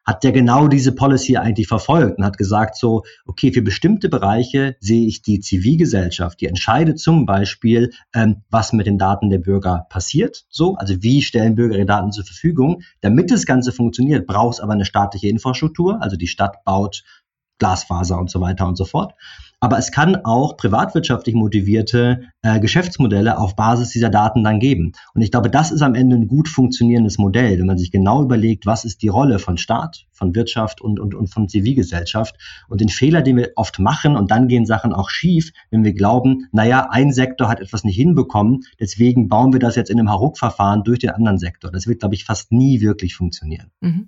hat ja genau diese Policy eigentlich verfolgt und hat gesagt so, okay, für bestimmte Bereiche sehe ich die Zivilgesellschaft, die entscheidet zum Beispiel, ähm, was mit den Daten der Bürger passiert, so, also wie stellen Bürger ihre Daten zur Verfügung. Damit das Ganze funktioniert, braucht es aber eine staatliche Infrastruktur, also die Stadt baut Glasfaser und so weiter und so fort. Aber es kann auch privatwirtschaftlich motivierte äh, Geschäftsmodelle auf Basis dieser Daten dann geben. Und ich glaube, das ist am Ende ein gut funktionierendes Modell, wenn man sich genau überlegt, was ist die Rolle von Staat, von Wirtschaft und, und, und von Zivilgesellschaft. Und den Fehler, den wir oft machen, und dann gehen Sachen auch schief, wenn wir glauben, naja, ein Sektor hat etwas nicht hinbekommen, deswegen bauen wir das jetzt in einem Hauruck-Verfahren durch den anderen Sektor. Das wird, glaube ich, fast nie wirklich funktionieren. Mhm.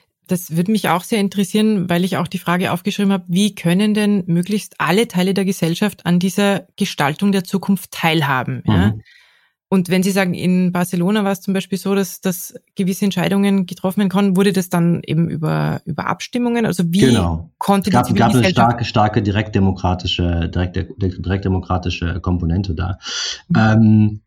Das würde mich auch sehr interessieren, weil ich auch die Frage aufgeschrieben habe, wie können denn möglichst alle Teile der Gesellschaft an dieser Gestaltung der Zukunft teilhaben? Mhm. Ja? Und wenn Sie sagen, in Barcelona war es zum Beispiel so, dass, dass gewisse Entscheidungen getroffen werden konnten, wurde das dann eben über, über Abstimmungen? Also wie genau. konnte es gab, die Zivilgesellschaft... Es gab eine starke, starke direktdemokratische, direkt, direktdemokratische Komponente da. Mhm. Ähm,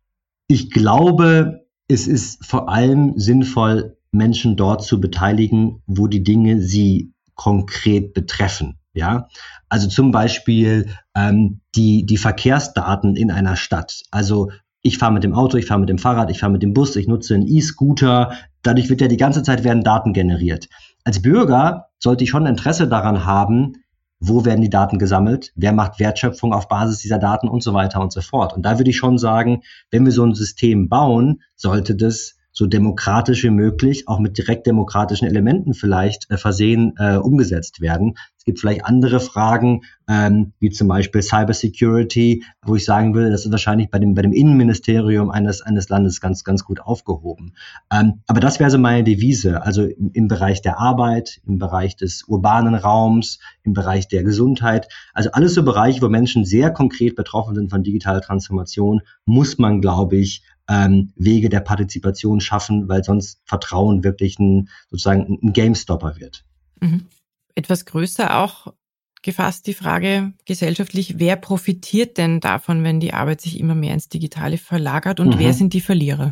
ich glaube, es ist vor allem sinnvoll, Menschen dort zu beteiligen, wo die Dinge sie konkret betreffen. Ja, also zum Beispiel ähm, die die Verkehrsdaten in einer Stadt. Also ich fahre mit dem Auto, ich fahre mit dem Fahrrad, ich fahre mit dem Bus, ich nutze einen E-Scooter. Dadurch wird ja die ganze Zeit werden Daten generiert. Als Bürger sollte ich schon Interesse daran haben, wo werden die Daten gesammelt, wer macht Wertschöpfung auf Basis dieser Daten und so weiter und so fort. Und da würde ich schon sagen, wenn wir so ein System bauen, sollte das so demokratisch wie möglich, auch mit direkt demokratischen Elementen vielleicht äh, versehen, äh, umgesetzt werden. Es gibt vielleicht andere Fragen, ähm, wie zum Beispiel Cybersecurity, wo ich sagen würde, das ist wahrscheinlich bei dem, bei dem Innenministerium eines, eines Landes ganz, ganz gut aufgehoben. Ähm, aber das wäre so meine Devise, also im, im Bereich der Arbeit, im Bereich des urbanen Raums, im Bereich der Gesundheit, also alles so Bereiche, wo Menschen sehr konkret betroffen sind von digitaler Transformation, muss man, glaube ich, Ähm, Wege der Partizipation schaffen, weil sonst Vertrauen wirklich ein, sozusagen ein Game-Stopper wird. Mhm. Etwas größer auch gefasst die Frage gesellschaftlich, wer profitiert denn davon, wenn die Arbeit sich immer mehr ins Digitale verlagert und mhm. wer sind die Verlierer?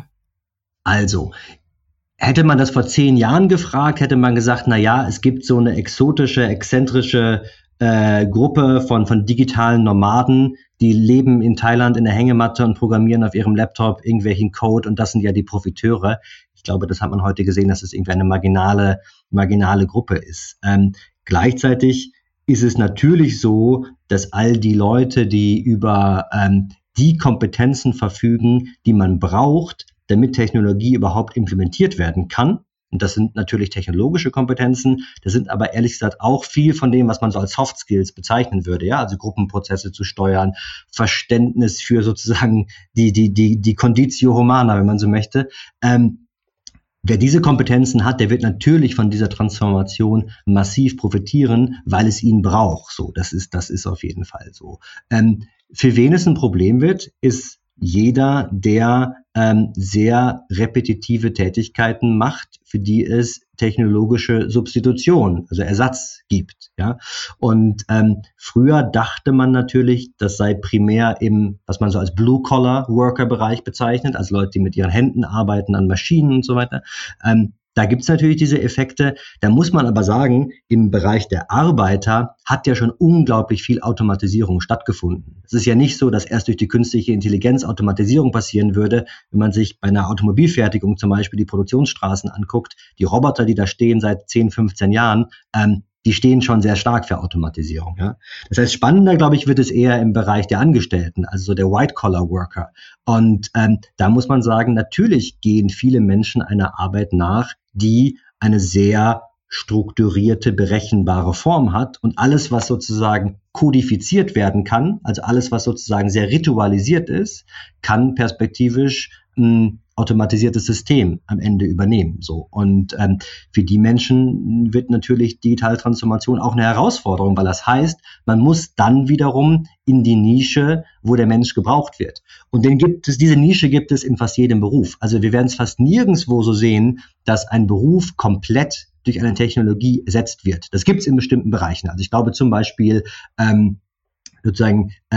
Also, hätte man das vor zehn Jahren gefragt, hätte man gesagt, na ja, es gibt so eine exotische, exzentrische äh, Gruppe von, von digitalen Nomaden, die leben in Thailand in der Hängematte und programmieren auf ihrem Laptop irgendwelchen Code und das sind ja die Profiteure. Ich glaube, das hat man heute gesehen, dass es irgendwie eine marginale, marginale Gruppe ist. Ähm, gleichzeitig ist es natürlich so, dass all die Leute, die über ähm, die Kompetenzen verfügen, die man braucht, damit Technologie überhaupt implementiert werden kann, und das sind natürlich technologische Kompetenzen, das sind aber ehrlich gesagt auch viel von dem, was man so als Soft Skills bezeichnen würde, ja, also Gruppenprozesse zu steuern, Verständnis für sozusagen die, die, die, die Conditio Humana, wenn man so möchte. Ähm, wer diese Kompetenzen hat, der wird natürlich von dieser Transformation massiv profitieren, weil es ihn braucht. So, das ist, das ist auf jeden Fall so. Ähm, für wen es ein Problem wird, ist jeder, der ähm, sehr repetitive Tätigkeiten macht, für die es technologische Substitution, also Ersatz gibt. Ja, und ähm, früher dachte man natürlich, das sei primär im, was man so als Blue-Collar-Worker-Bereich bezeichnet, also Leute, die mit ihren Händen arbeiten, an Maschinen und so weiter. Ähm, Da gibt es natürlich diese Effekte. Da muss man aber sagen, im Bereich der Arbeiter hat ja schon unglaublich viel Automatisierung stattgefunden. Es ist ja nicht so, dass erst durch die künstliche Intelligenz Automatisierung passieren würde, wenn man sich bei einer Automobilfertigung zum Beispiel die Produktionsstraßen anguckt. Die Roboter, die da stehen seit zehn, fünfzehn Jahren, ähm, die stehen schon sehr stark für Automatisierung. Ja? Das heißt, spannender, glaube ich, wird es eher im Bereich der Angestellten, also so der White-Collar-Worker. Und ähm, da muss man sagen, natürlich gehen viele Menschen einer Arbeit nach, die eine sehr strukturierte, berechenbare Form hat. Und alles, was sozusagen kodifiziert werden kann, also alles, was sozusagen sehr ritualisiert ist, kann perspektivisch ein automatisiertes System am Ende übernehmen. So. Und ähm, für die Menschen wird natürlich digitale Transformation auch eine Herausforderung, weil das heißt, man muss dann wiederum in die Nische, wo der Mensch gebraucht wird. Und den gibt es, diese Nische gibt es in fast jedem Beruf. Also wir werden es fast nirgendwo so sehen, dass ein Beruf komplett durch eine Technologie ersetzt wird. Das gibt es in bestimmten Bereichen. Also ich glaube zum Beispiel, ähm, sozusagen äh,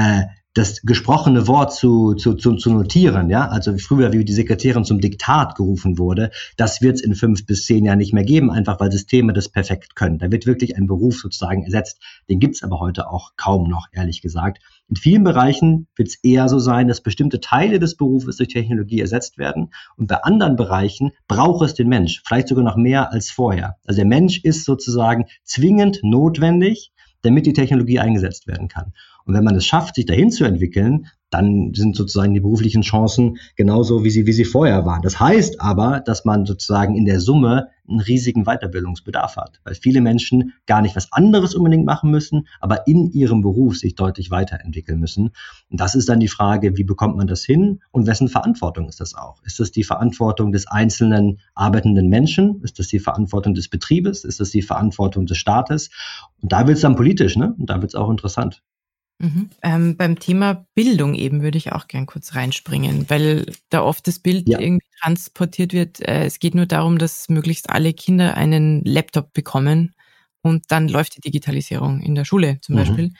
das gesprochene Wort zu, zu, zu, zu notieren, ja, also früher, wie die Sekretärin zum Diktat gerufen wurde, das wird es in fünf bis zehn Jahren nicht mehr geben, einfach weil Systeme das perfekt können. Da wird wirklich ein Beruf sozusagen ersetzt. Den gibt es aber heute auch kaum noch, ehrlich gesagt. In vielen Bereichen wird es eher so sein, dass bestimmte Teile des Berufes durch Technologie ersetzt werden und bei anderen Bereichen braucht es den Mensch, vielleicht sogar noch mehr als vorher. Also der Mensch ist sozusagen zwingend notwendig, damit die Technologie eingesetzt werden kann. Und wenn man es schafft, sich dahin zu entwickeln, dann sind sozusagen die beruflichen Chancen genauso, wie sie, wie sie vorher waren. Das heißt aber, dass man sozusagen in der Summe einen riesigen Weiterbildungsbedarf hat, weil viele Menschen gar nicht was anderes unbedingt machen müssen, aber in ihrem Beruf sich deutlich weiterentwickeln müssen. Und das ist dann die Frage, wie bekommt man das hin und wessen Verantwortung ist das auch? Ist das die Verantwortung des einzelnen arbeitenden Menschen? Ist das die Verantwortung des Betriebes? Ist das die Verantwortung des Staates? Und da wird es dann politisch, ne? Und da wird es auch interessant. Mhm. Ähm, beim Thema Bildung eben würde ich auch gern kurz reinspringen, weil da oft das Bild ja. irgendwie transportiert wird, äh, es geht nur darum, dass möglichst alle Kinder einen Laptop bekommen und dann läuft die Digitalisierung in der Schule zum mhm. Beispiel.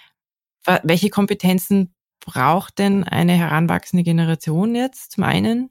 Welche Kompetenzen braucht denn eine heranwachsende Generation jetzt zum einen?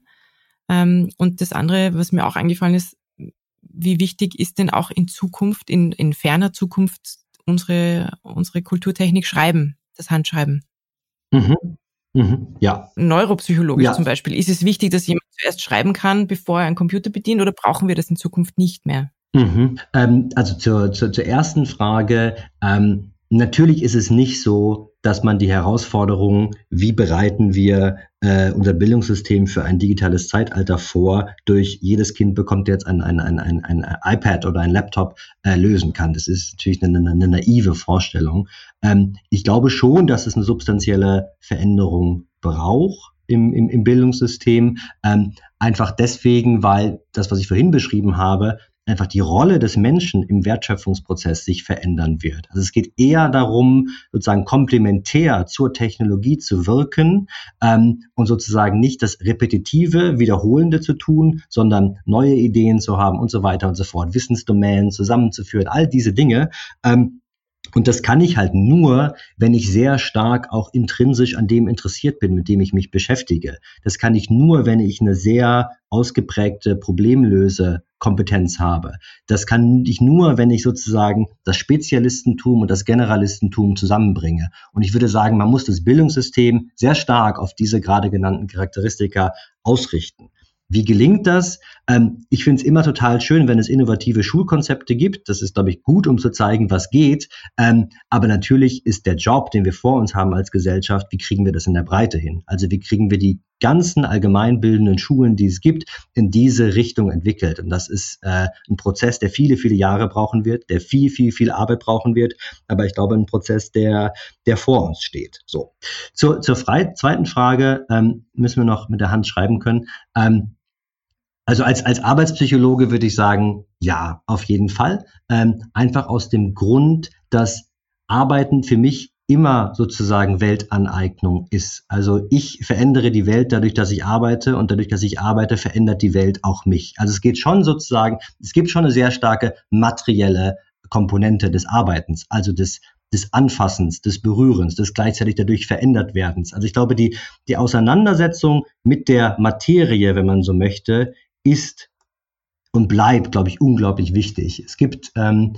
Ähm, und das andere, was mir auch eingefallen ist, wie wichtig ist denn auch in Zukunft, in, in ferner Zukunft unsere, unsere Kulturtechnik schreiben? Das Handschreiben. Mhm. Mhm. Ja. Neuropsychologisch ja. zum Beispiel. Ist es wichtig, dass jemand zuerst schreiben kann, bevor er einen Computer bedient, oder brauchen wir das in Zukunft nicht mehr? Mhm. Ähm, also zur, zur, zur ersten Frage. Ähm, natürlich ist es nicht so, dass man die Herausforderung, wie bereiten wir äh, unser Bildungssystem für ein digitales Zeitalter vor, durch jedes Kind bekommt jetzt ein, ein, ein, ein, ein iPad oder ein Laptop äh, lösen kann. Das ist natürlich eine, eine, eine naive Vorstellung. Ähm, ich glaube schon, dass es eine substanzielle Veränderung braucht im, im, im Bildungssystem. Ähm, einfach deswegen, weil das, was ich vorhin beschrieben habe, einfach die Rolle des Menschen im Wertschöpfungsprozess sich verändern wird. Also es geht eher darum, sozusagen komplementär zur Technologie zu wirken ähm, und sozusagen nicht das Repetitive, Wiederholende zu tun, sondern neue Ideen zu haben und so weiter und so fort, Wissensdomänen zusammenzuführen, all diese Dinge. Ähm, Und das kann ich halt nur, wenn ich sehr stark auch intrinsisch an dem interessiert bin, mit dem ich mich beschäftige. Das kann ich nur, wenn ich eine sehr ausgeprägte Problemlösekompetenz habe. Das kann ich nur, wenn ich sozusagen das Spezialistentum und das Generalistentum zusammenbringe. Und ich würde sagen, man muss das Bildungssystem sehr stark auf diese gerade genannten Charakteristika ausrichten. Wie gelingt das? Ähm, ich finde es immer total schön, wenn es innovative Schulkonzepte gibt. Das ist, glaube ich, gut, um zu zeigen, was geht. Ähm, aber natürlich ist der Job, den wir vor uns haben als Gesellschaft, wie kriegen wir das in der Breite hin? Also wie kriegen wir die ganzen allgemeinbildenden Schulen, die es gibt, in diese Richtung entwickelt? Und das ist äh, ein Prozess, der viele, viele Jahre brauchen wird, der viel, viel, viel Arbeit brauchen wird. Aber ich glaube, ein Prozess, der, der vor uns steht. So. Zur, zur frei- zweiten Frage ähm, müssen wir noch mit der Hand schreiben können. Ähm, Also als, als Arbeitspsychologe würde ich sagen, ja, auf jeden Fall. Ähm, einfach aus dem Grund, dass Arbeiten für mich immer sozusagen Weltaneignung ist. Also ich verändere die Welt dadurch, dass ich arbeite, und dadurch, dass ich arbeite, verändert die Welt auch mich. Also es geht schon sozusagen, es gibt schon eine sehr starke materielle Komponente des Arbeitens, also des des Anfassens, des Berührens, des gleichzeitig dadurch verändert werdens. Also ich glaube, die, die Auseinandersetzung mit der Materie, wenn man so möchte, ist und bleibt, glaube ich, unglaublich wichtig. Es gibt ähm,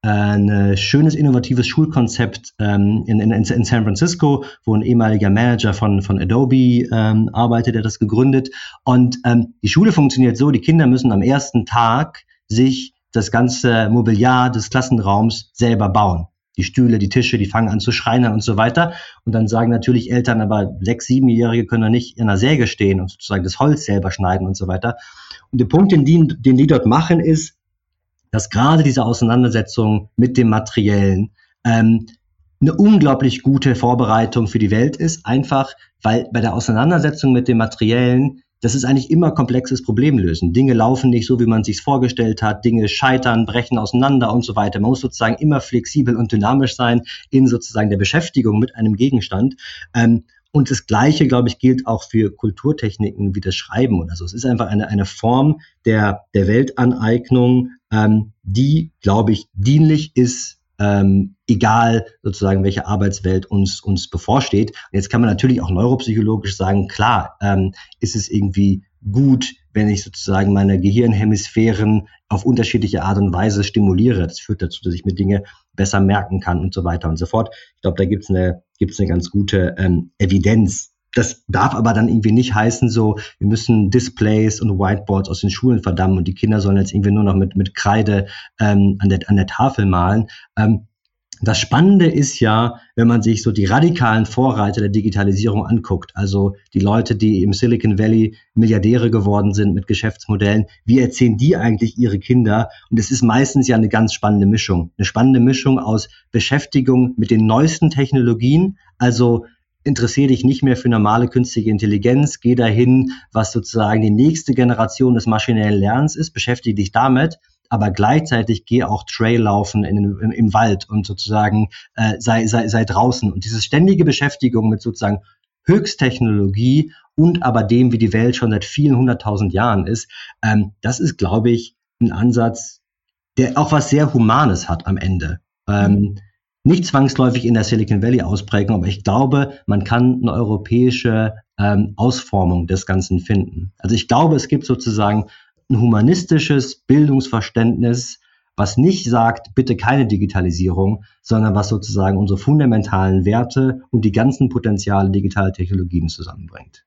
ein schönes, innovatives Schulkonzept ähm, in, in, in San Francisco, wo ein ehemaliger Manager von, von Adobe ähm, arbeitet, der das gegründet. Und ähm, die Schule funktioniert so, die Kinder müssen am ersten Tag sich das ganze Mobiliar des Klassenraums selber bauen. Die Stühle, die Tische, die fangen an zu schreinern und so weiter. Und dann sagen natürlich Eltern, aber sechs-, siebenjährige können doch nicht in einer Säge stehen und sozusagen das Holz selber schneiden und so weiter. Und der Punkt, den die, den die dort machen, ist, dass gerade diese Auseinandersetzung mit dem Materiellen ähm, eine unglaublich gute Vorbereitung für die Welt ist. Einfach, weil bei der Auseinandersetzung mit dem Materiellen, das ist eigentlich immer komplexes Problemlösen. Dinge laufen nicht so, wie man sich vorgestellt hat. Dinge scheitern, brechen auseinander und so weiter. Man muss sozusagen immer flexibel und dynamisch sein in sozusagen der Beschäftigung mit einem Gegenstand. Ähm, und das Gleiche, glaube ich, gilt auch für Kulturtechniken wie das Schreiben oder so. Es ist einfach eine, eine Form der, der Weltaneignung, ähm, die, glaube ich, dienlich ist ähm, egal sozusagen, welche Arbeitswelt uns uns bevorsteht. Und jetzt kann man natürlich auch neuropsychologisch sagen, klar, ähm, ist es irgendwie gut, wenn ich sozusagen meine Gehirnhemisphären auf unterschiedliche Art und Weise stimuliere. Das führt dazu, dass ich mir Dinge besser merken kann und so weiter und so fort. Ich glaube, da gibt's eine gibt's eine ganz gute ähm, Evidenz. Das darf aber dann irgendwie nicht heißen, so, wir müssen Displays und Whiteboards aus den Schulen verdammen und die Kinder sollen jetzt irgendwie nur noch mit mit Kreide ähm, an der an der Tafel malen. Ähm, Das Spannende ist ja, wenn man sich so die radikalen Vorreiter der Digitalisierung anguckt, also die Leute, die im Silicon Valley Milliardäre geworden sind mit Geschäftsmodellen, wie erzählen die eigentlich ihre Kinder? Und es ist meistens ja eine ganz spannende Mischung. Eine spannende Mischung aus Beschäftigung mit den neuesten Technologien, also interessiere dich nicht mehr für normale künstliche Intelligenz, geh dahin, was sozusagen die nächste Generation des maschinellen Lernens ist, beschäftige dich damit, aber gleichzeitig geh auch Trail laufen in, in, im Wald und sozusagen äh, sei, sei, sei draußen. Und diese ständige Beschäftigung mit sozusagen Höchsttechnologie und aber dem, wie die Welt schon seit vielen hunderttausend Jahren ist, ähm, das ist, glaube ich, ein Ansatz, der auch was sehr Humanes hat am Ende. Ähm, nicht zwangsläufig in der Silicon Valley ausprägen, aber ich glaube, man kann eine europäische ähm, Ausformung des Ganzen finden. Also ich glaube, es gibt sozusagen ein humanistisches Bildungsverständnis, was nicht sagt, bitte keine Digitalisierung, sondern was sozusagen unsere fundamentalen Werte und die ganzen Potenziale digitaler Technologien zusammenbringt.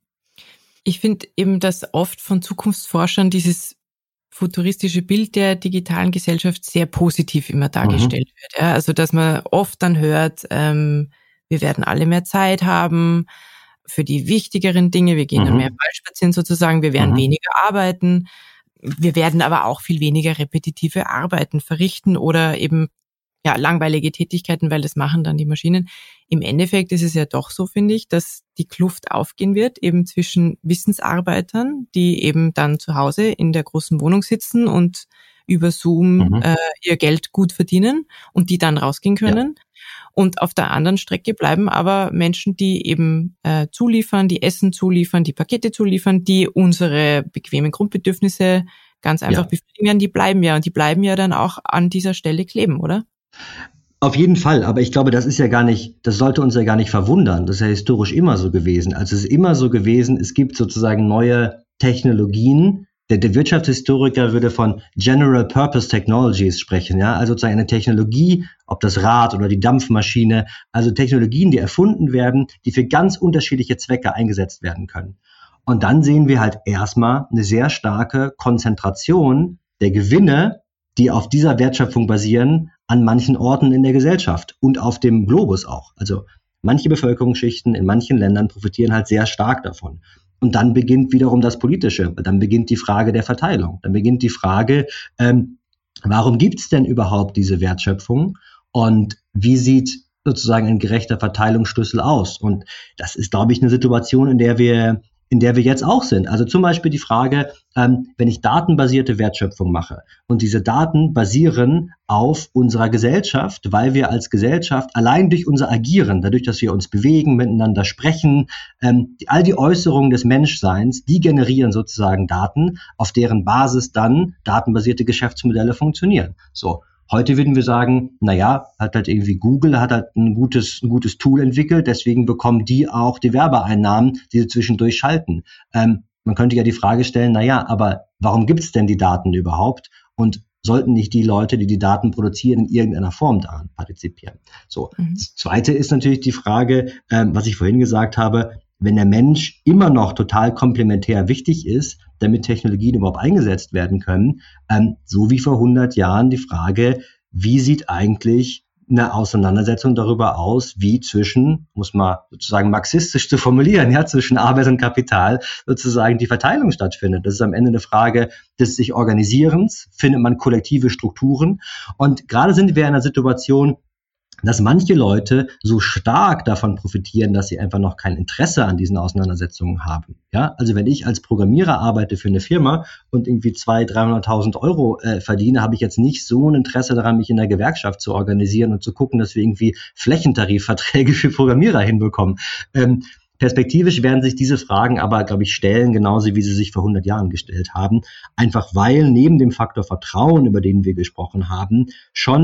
Ich finde eben, dass oft von Zukunftsforschern dieses futuristische Bild der digitalen Gesellschaft sehr positiv immer dargestellt mhm. wird. Ja, also dass man oft dann hört, ähm, wir werden alle mehr Zeit haben für die wichtigeren Dinge, wir gehen mhm. dann mehr Wald spazieren sozusagen, wir werden mhm. weniger arbeiten, wir werden aber auch viel weniger repetitive Arbeiten verrichten oder eben ja langweilige Tätigkeiten, weil das machen dann die Maschinen. Im Endeffekt ist es ja doch so, finde ich, dass die Kluft aufgehen wird, eben zwischen Wissensarbeitern, die eben dann zu Hause in der großen Wohnung sitzen und über Zoom mhm. äh, ihr Geld gut verdienen und die dann rausgehen können. Ja. Und auf der anderen Strecke bleiben aber Menschen, die eben äh, zuliefern, die Essen zuliefern, die Pakete zuliefern, die unsere bequemen Grundbedürfnisse ganz einfach ja. befriedigen werden, die bleiben ja und die bleiben ja dann auch an dieser Stelle kleben, oder? Auf jeden Fall, aber ich glaube, das ist ja gar nicht, das sollte uns ja gar nicht verwundern. Das ist ja historisch immer so gewesen. Also es ist immer so gewesen, es gibt sozusagen neue Technologien. Der, der Wirtschaftshistoriker würde von General Purpose Technologies sprechen, ja, also sozusagen eine Technologie, ob das Rad oder die Dampfmaschine, also Technologien, die erfunden werden, die für ganz unterschiedliche Zwecke eingesetzt werden können. Und dann sehen wir halt erstmal eine sehr starke Konzentration der Gewinne, die auf dieser Wertschöpfung basieren, an manchen Orten in der Gesellschaft und auf dem Globus auch. Also manche Bevölkerungsschichten in manchen Ländern profitieren halt sehr stark davon. Und dann beginnt wiederum das Politische. Dann beginnt die Frage der Verteilung. Dann beginnt die Frage, ähm, warum gibt es denn überhaupt diese Wertschöpfung? Und wie sieht sozusagen ein gerechter Verteilungsschlüssel aus? Und das ist, glaube ich, eine Situation, in der wir in der wir jetzt auch sind. Also zum Beispiel die Frage, ähm, wenn ich datenbasierte Wertschöpfung mache und diese Daten basieren auf unserer Gesellschaft, weil wir als Gesellschaft allein durch unser Agieren, dadurch, dass wir uns bewegen, miteinander sprechen, ähm, die, all die Äußerungen des Menschseins, die generieren sozusagen Daten, auf deren Basis dann datenbasierte Geschäftsmodelle funktionieren. So. Heute würden wir sagen, naja, hat halt irgendwie Google, hat halt ein gutes, ein gutes Tool entwickelt, deswegen bekommen die auch die Werbeeinnahmen, die sie zwischendurch schalten. Ähm, man könnte ja die Frage stellen, naja, aber warum gibt es denn die Daten überhaupt? Und sollten nicht die Leute, die die Daten produzieren, in irgendeiner Form daran partizipieren? So. Mhm. Das Zweite ist natürlich die Frage, ähm, was ich vorhin gesagt habe, wenn der Mensch immer noch total komplementär wichtig ist, damit Technologien überhaupt eingesetzt werden können, ähm, so wie vor hundert Jahren die Frage, wie sieht eigentlich eine Auseinandersetzung darüber aus, wie zwischen, muss man sozusagen marxistisch zu formulieren, ja, zwischen Arbeit und Kapital sozusagen die Verteilung stattfindet. Das ist am Ende eine Frage des sich Organisierens, findet man kollektive Strukturen. Und gerade sind wir in einer Situation, dass manche Leute so stark davon profitieren, dass sie einfach noch kein Interesse an diesen Auseinandersetzungen haben. Ja, also wenn ich als Programmierer arbeite für eine Firma und irgendwie zweihunderttausend, dreihunderttausend Euro äh, verdiene, habe ich jetzt nicht so ein Interesse daran, mich in der Gewerkschaft zu organisieren und zu gucken, dass wir irgendwie Flächentarifverträge für Programmierer hinbekommen. Ähm, Perspektivisch werden sich diese Fragen aber, glaube ich, stellen, genauso wie sie sich vor hundert Jahren gestellt haben. Einfach weil neben dem Faktor Vertrauen, über den wir gesprochen haben, schon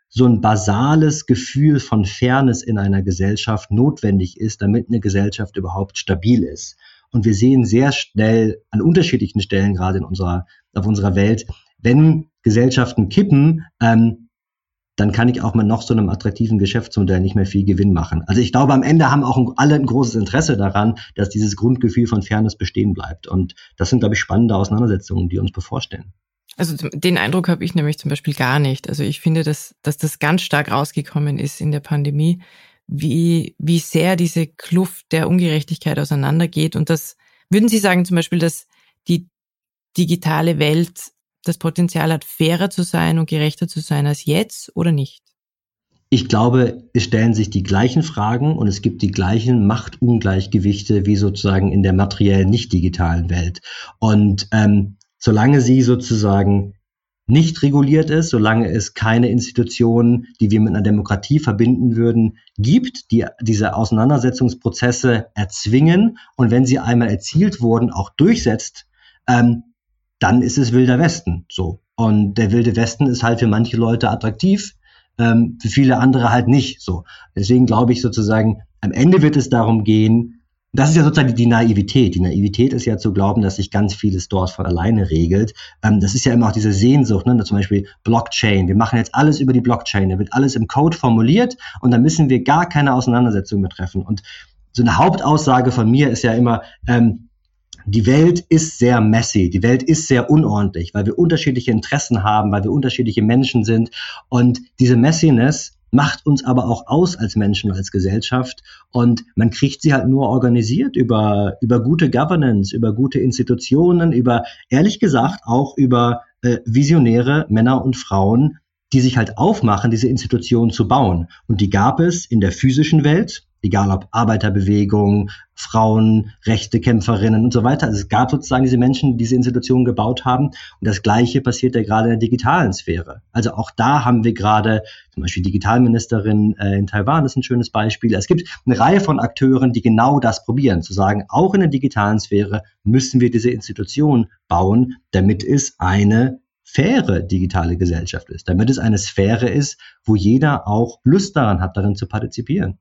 so ein basales Gefühl von Fairness in einer Gesellschaft notwendig ist, damit eine Gesellschaft überhaupt stabil ist. Und wir sehen sehr schnell an unterschiedlichen Stellen gerade in unserer, auf unserer Welt, wenn Gesellschaften kippen, ähm, dann kann ich auch mit noch so einem attraktiven Geschäftsmodell nicht mehr viel Gewinn machen. Also ich glaube, am Ende haben auch ein, alle ein großes Interesse daran, dass dieses Grundgefühl von Fairness bestehen bleibt. Und das sind, glaube ich, spannende Auseinandersetzungen, die uns bevorstehen. Also den Eindruck habe ich nämlich zum Beispiel gar nicht. Also ich finde, dass, dass das ganz stark rausgekommen ist in der Pandemie, wie, wie sehr diese Kluft der Ungerechtigkeit auseinandergeht. Und das, würden Sie sagen zum Beispiel, dass die digitale Welt das Potenzial hat, fairer zu sein und gerechter zu sein als jetzt oder nicht? Ich glaube, es stellen sich die gleichen Fragen und es gibt die gleichen Machtungleichgewichte wie sozusagen in der materiellen, nicht digitalen Welt. Und ähm, solange sie sozusagen nicht reguliert ist, solange es keine Institutionen, die wir mit einer Demokratie verbinden würden, gibt, die diese Auseinandersetzungsprozesse erzwingen und wenn sie einmal erzielt wurden, auch durchsetzt, ähm, dann ist es Wilder Westen. So. Und der Wilde Westen ist halt für manche Leute attraktiv, ähm, für viele andere halt nicht. So. Deswegen glaube ich sozusagen, am Ende wird es darum gehen, das ist ja sozusagen die Naivität. Die Naivität ist ja zu glauben, dass sich ganz vieles dort von alleine regelt. Ähm, das ist ja immer auch diese Sehnsucht, ne? Zum Beispiel Blockchain. Wir machen jetzt alles über die Blockchain. Da wird alles im Code formuliert und dann müssen wir gar keine Auseinandersetzung mehr treffen. Und so eine Hauptaussage von mir ist ja immer, ähm, die Welt ist sehr messy, die Welt ist sehr unordentlich, weil wir unterschiedliche Interessen haben, weil wir unterschiedliche Menschen sind. Und diese Messiness macht uns aber auch aus als Menschen, als Gesellschaft. Und man kriegt sie halt nur organisiert über, über gute Governance, über gute Institutionen, über, ehrlich gesagt, auch über äh, visionäre Männer und Frauen, die sich halt aufmachen, diese Institutionen zu bauen. Und die gab es in der physischen Welt, egal ob Arbeiterbewegung, Frauen, Rechtekämpferinnen und so weiter. Also es gab sozusagen diese Menschen, die diese Institutionen gebaut haben. Und das Gleiche passiert ja gerade in der digitalen Sphäre. Also auch da haben wir gerade zum Beispiel Digitalministerin äh, in Taiwan, das ist ein schönes Beispiel. Es gibt eine Reihe von Akteuren, die genau das probieren, zu sagen, auch in der digitalen Sphäre müssen wir diese Institutionen bauen, damit es eine faire digitale Gesellschaft ist, damit es eine Sphäre ist, wo jeder auch Lust daran hat, darin zu partizipieren.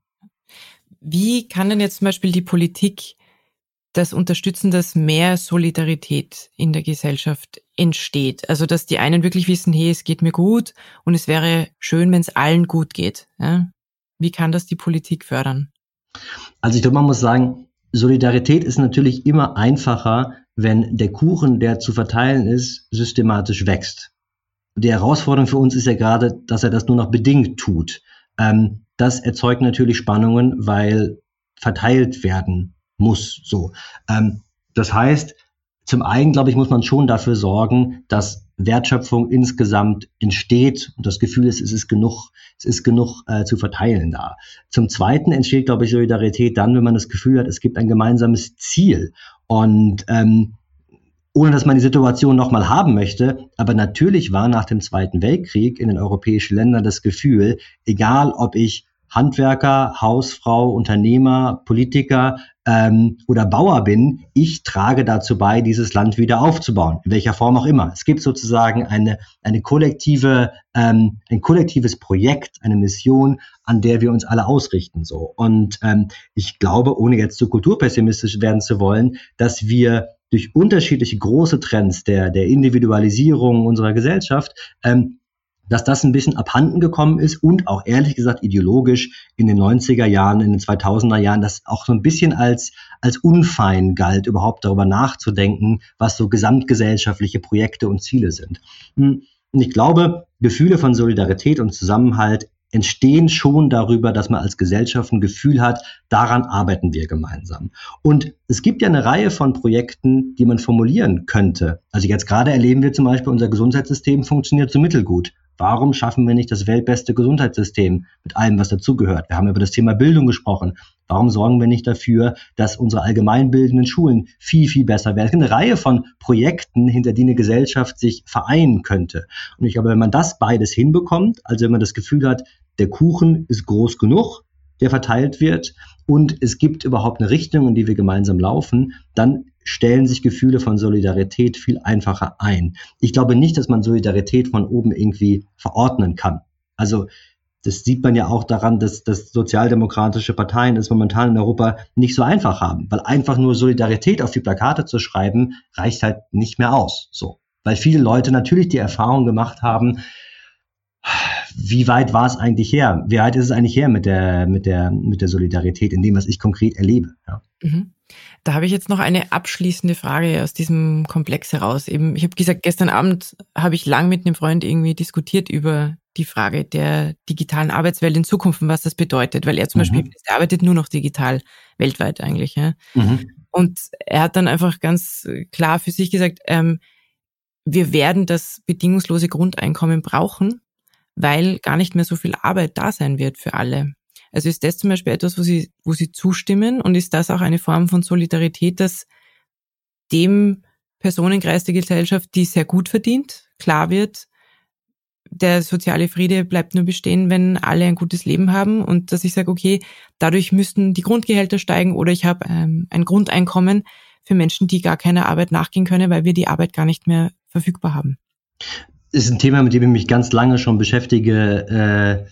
Wie kann denn jetzt zum Beispiel die Politik das unterstützen, dass mehr Solidarität in der Gesellschaft entsteht? Also, dass die einen wirklich wissen, hey, es geht mir gut und es wäre schön, wenn es allen gut geht. Ja? Wie kann das die Politik fördern? Also ich glaube, man muss sagen, Solidarität ist natürlich immer einfacher, wenn der Kuchen, der zu verteilen ist, systematisch wächst. Die Herausforderung für uns ist ja gerade, dass er das nur noch bedingt tut. Ähm, das erzeugt natürlich Spannungen, weil verteilt werden muss. So. Ähm, das heißt, zum einen, glaube ich, muss man schon dafür sorgen, dass Wertschöpfung insgesamt entsteht und das Gefühl ist, es ist genug, es ist genug äh, zu verteilen da. Zum Zweiten entsteht, glaube ich, Solidarität dann, wenn man das Gefühl hat, es gibt ein gemeinsames Ziel. Und ähm, ohne dass man die Situation nochmal haben möchte, aber natürlich war nach dem Zweiten Weltkrieg in den europäischen Ländern das Gefühl, egal ob ich Handwerker, Hausfrau, Unternehmer, Politiker ähm, oder Bauer bin, ich trage dazu bei, dieses Land wieder aufzubauen, in welcher Form auch immer. Es gibt sozusagen eine, eine kollektive, ähm, ein kollektives Projekt, eine Mission, an der wir uns alle ausrichten. So. Und ähm, ich glaube, ohne jetzt zu kulturpessimistisch werden zu wollen, dass wir durch unterschiedliche große Trends der, der Individualisierung unserer Gesellschaft ähm, dass das ein bisschen abhanden gekommen ist und auch ehrlich gesagt ideologisch in den neunziger Jahren, in den zweitausender Jahren, das auch so ein bisschen als, als unfein galt, überhaupt darüber nachzudenken, was so gesamtgesellschaftliche Projekte und Ziele sind. Und ich glaube, Gefühle von Solidarität und Zusammenhalt entstehen schon darüber, dass man als Gesellschaft ein Gefühl hat, daran arbeiten wir gemeinsam. Und es gibt ja eine Reihe von Projekten, die man formulieren könnte. Also jetzt gerade erleben wir zum Beispiel, unser Gesundheitssystem funktioniert so mittelgut. Warum schaffen wir nicht das weltbeste Gesundheitssystem mit allem, was dazugehört? Wir haben über das Thema Bildung gesprochen. Warum sorgen wir nicht dafür, dass unsere allgemeinbildenden Schulen viel, viel besser werden? Es gibt eine Reihe von Projekten, hinter die eine Gesellschaft sich vereinen könnte. Und ich glaube, wenn man das beides hinbekommt, also wenn man das Gefühl hat, der Kuchen ist groß genug, der verteilt wird und es gibt überhaupt eine Richtung, in die wir gemeinsam laufen, dann stellen sich Gefühle von Solidarität viel einfacher ein. Ich glaube nicht, dass man Solidarität von oben irgendwie verordnen kann. Also das sieht man ja auch daran, dass, dass sozialdemokratische Parteien es momentan in Europa nicht so einfach haben, weil einfach nur Solidarität auf die Plakate zu schreiben, reicht halt nicht mehr aus. So, weil viele Leute natürlich die Erfahrung gemacht haben, wie weit war es eigentlich her? Wie weit ist es eigentlich her mit der, mit der, mit der Solidarität in dem, was ich konkret erlebe? Ja. Mhm. Da habe ich jetzt noch eine abschließende Frage aus diesem Komplex heraus. Eben, ich habe gesagt, gestern Abend habe ich lang mit einem Freund irgendwie diskutiert über die Frage der digitalen Arbeitswelt in Zukunft und was das bedeutet, weil er zum mhm. Beispiel, er arbeitet nur noch digital weltweit eigentlich. Ja? Mhm. Und er hat dann einfach ganz klar für sich gesagt, ähm, wir werden das bedingungslose Grundeinkommen brauchen, weil gar nicht mehr so viel Arbeit da sein wird für alle. Also ist das zum Beispiel etwas, wo Sie, wo Sie zustimmen, und ist das auch eine Form von Solidarität, dass dem Personenkreis der Gesellschaft, die sehr gut verdient, klar wird, der soziale Friede bleibt nur bestehen, wenn alle ein gutes Leben haben, und dass ich sage, okay, dadurch müssten die Grundgehälter steigen oder ich habe ähm, ein Grundeinkommen für Menschen, die gar keiner Arbeit nachgehen können, weil wir die Arbeit gar nicht mehr verfügbar haben. Ist ein Thema, mit dem ich mich ganz lange schon beschäftige. Äh,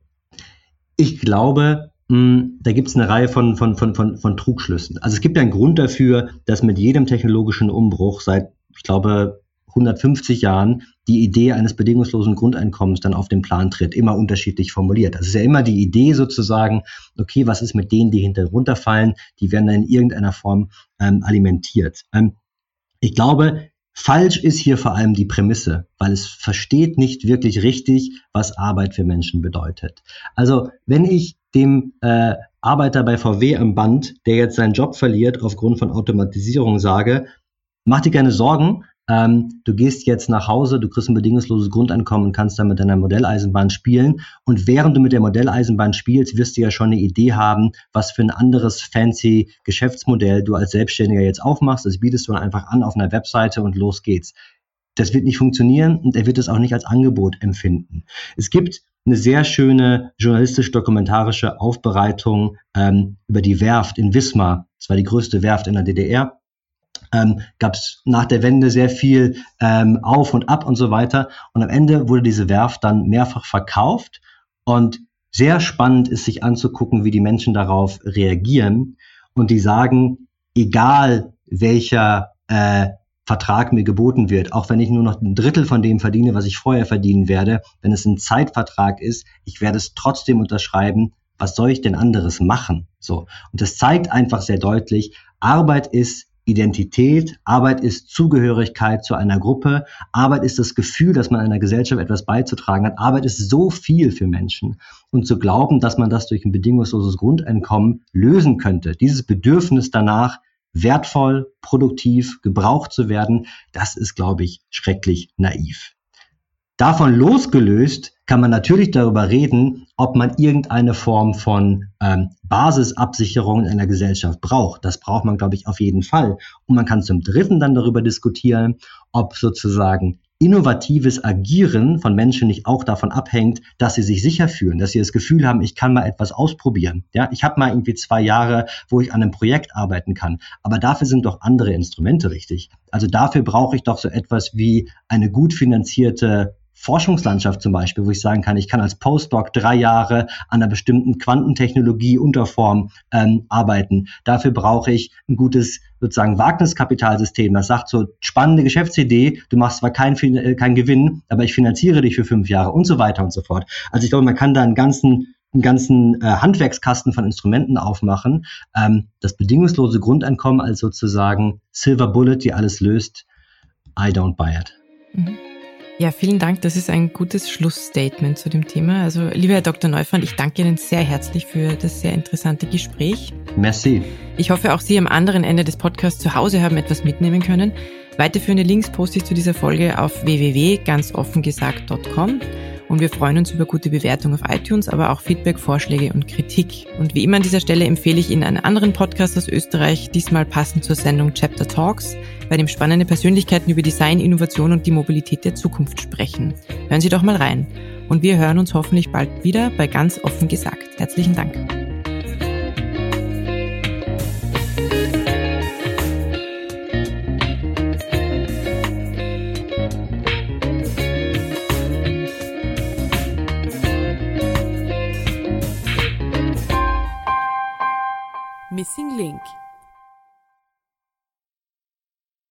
ich glaube, mh, da gibt es eine Reihe von, von, von, von, von Trugschlüssen. Also es gibt ja einen Grund dafür, dass mit jedem technologischen Umbruch seit, ich glaube, hundertfünfzig Jahren die Idee eines bedingungslosen Grundeinkommens dann auf den Plan tritt, immer unterschiedlich formuliert. Das ist ja immer die Idee sozusagen, okay, was ist mit denen, die hinterher runterfallen, die werden dann in irgendeiner Form ähm, alimentiert. Ähm, ich glaube, falsch ist hier vor allem die Prämisse, weil es versteht nicht wirklich richtig, was Arbeit für Menschen bedeutet. Also wenn ich dem äh, Arbeiter bei V W am Band, der jetzt seinen Job verliert aufgrund von Automatisierung, sage, mach dir keine Sorgen, ähm, du gehst jetzt nach Hause, du kriegst ein bedingungsloses Grundeinkommen und kannst dann mit deiner Modelleisenbahn spielen, und während du mit der Modelleisenbahn spielst, wirst du ja schon eine Idee haben, was für ein anderes fancy Geschäftsmodell du als Selbstständiger jetzt aufmachst. Das bietest du dann einfach an auf einer Webseite und los geht's. Das wird nicht funktionieren, und er wird es auch nicht als Angebot empfinden. Es gibt eine sehr schöne journalistisch-dokumentarische Aufbereitung ähm, über die Werft in Wismar. Das war die größte Werft in der D D R. Ähm, gab es nach der Wende sehr viel ähm, Auf und Ab und so weiter. Und am Ende wurde diese Werft dann mehrfach verkauft. Und sehr spannend ist, sich anzugucken, wie die Menschen darauf reagieren. Und die sagen, egal welcher äh, Vertrag mir geboten wird, auch wenn ich nur noch ein Drittel von dem verdiene, was ich vorher verdienen werde, wenn es ein Zeitvertrag ist, ich werde es trotzdem unterschreiben. Was soll ich denn anderes machen? So. Und das zeigt einfach sehr deutlich, Arbeit ist Identität, Arbeit ist Zugehörigkeit zu einer Gruppe, Arbeit ist das Gefühl, dass man einer Gesellschaft etwas beizutragen hat. Arbeit ist so viel für Menschen. Und zu glauben, dass man das durch ein bedingungsloses Grundeinkommen lösen könnte, dieses Bedürfnis danach, wertvoll, produktiv, gebraucht zu werden, das ist, glaube ich, schrecklich naiv. Davon losgelöst kann man natürlich darüber reden, ob man irgendeine Form von ähm, Basisabsicherung in einer Gesellschaft braucht. Das braucht man, glaube ich, auf jeden Fall. Und man kann zum Dritten dann darüber diskutieren, ob sozusagen innovatives Agieren von Menschen nicht auch davon abhängt, dass sie sich sicher fühlen, dass sie das Gefühl haben, ich kann mal etwas ausprobieren. Ja, ich habe mal irgendwie zwei Jahre, wo ich an einem Projekt arbeiten kann. Aber dafür sind doch andere Instrumente richtig. Also dafür brauche ich doch so etwas wie eine gut finanzierte Forschungslandschaft zum Beispiel, wo ich sagen kann, ich kann als Postdoc drei Jahre an einer bestimmten Quantentechnologie-Unterform ähm, arbeiten. Dafür brauche ich ein gutes sozusagen Wagniskapitalsystem, das sagt so, spannende Geschäftsidee, du machst zwar keinen äh, kein Gewinn, aber ich finanziere dich für fünf Jahre und so weiter und so fort. Also ich glaube, man kann da einen ganzen einen ganzen äh, Handwerkskasten von Instrumenten aufmachen. Ähm, das bedingungslose Grundeinkommen als sozusagen Silver Bullet, die alles löst, I don't buy it. Mhm. Ja, vielen Dank. Das ist ein gutes Schlussstatement zu dem Thema. Also, lieber Herr Doktor Neufand, ich danke Ihnen sehr herzlich für das sehr interessante Gespräch. Merci. Ich hoffe, auch Sie am anderen Ende des Podcasts zu Hause haben etwas mitnehmen können. Weiterführende Links poste ich zu dieser Folge auf w w w punkt ganz offen gesagt punkt com. Und wir freuen uns über gute Bewertungen auf iTunes, aber auch Feedback, Vorschläge und Kritik. Und wie immer an dieser Stelle empfehle ich Ihnen einen anderen Podcast aus Österreich, diesmal passend zur Sendung Chapter Talks, bei dem spannende Persönlichkeiten über Design, Innovation und die Mobilität der Zukunft sprechen. Hören Sie doch mal rein. Und wir hören uns hoffentlich bald wieder bei Ganz offen gesagt. Herzlichen Dank. Missing Link.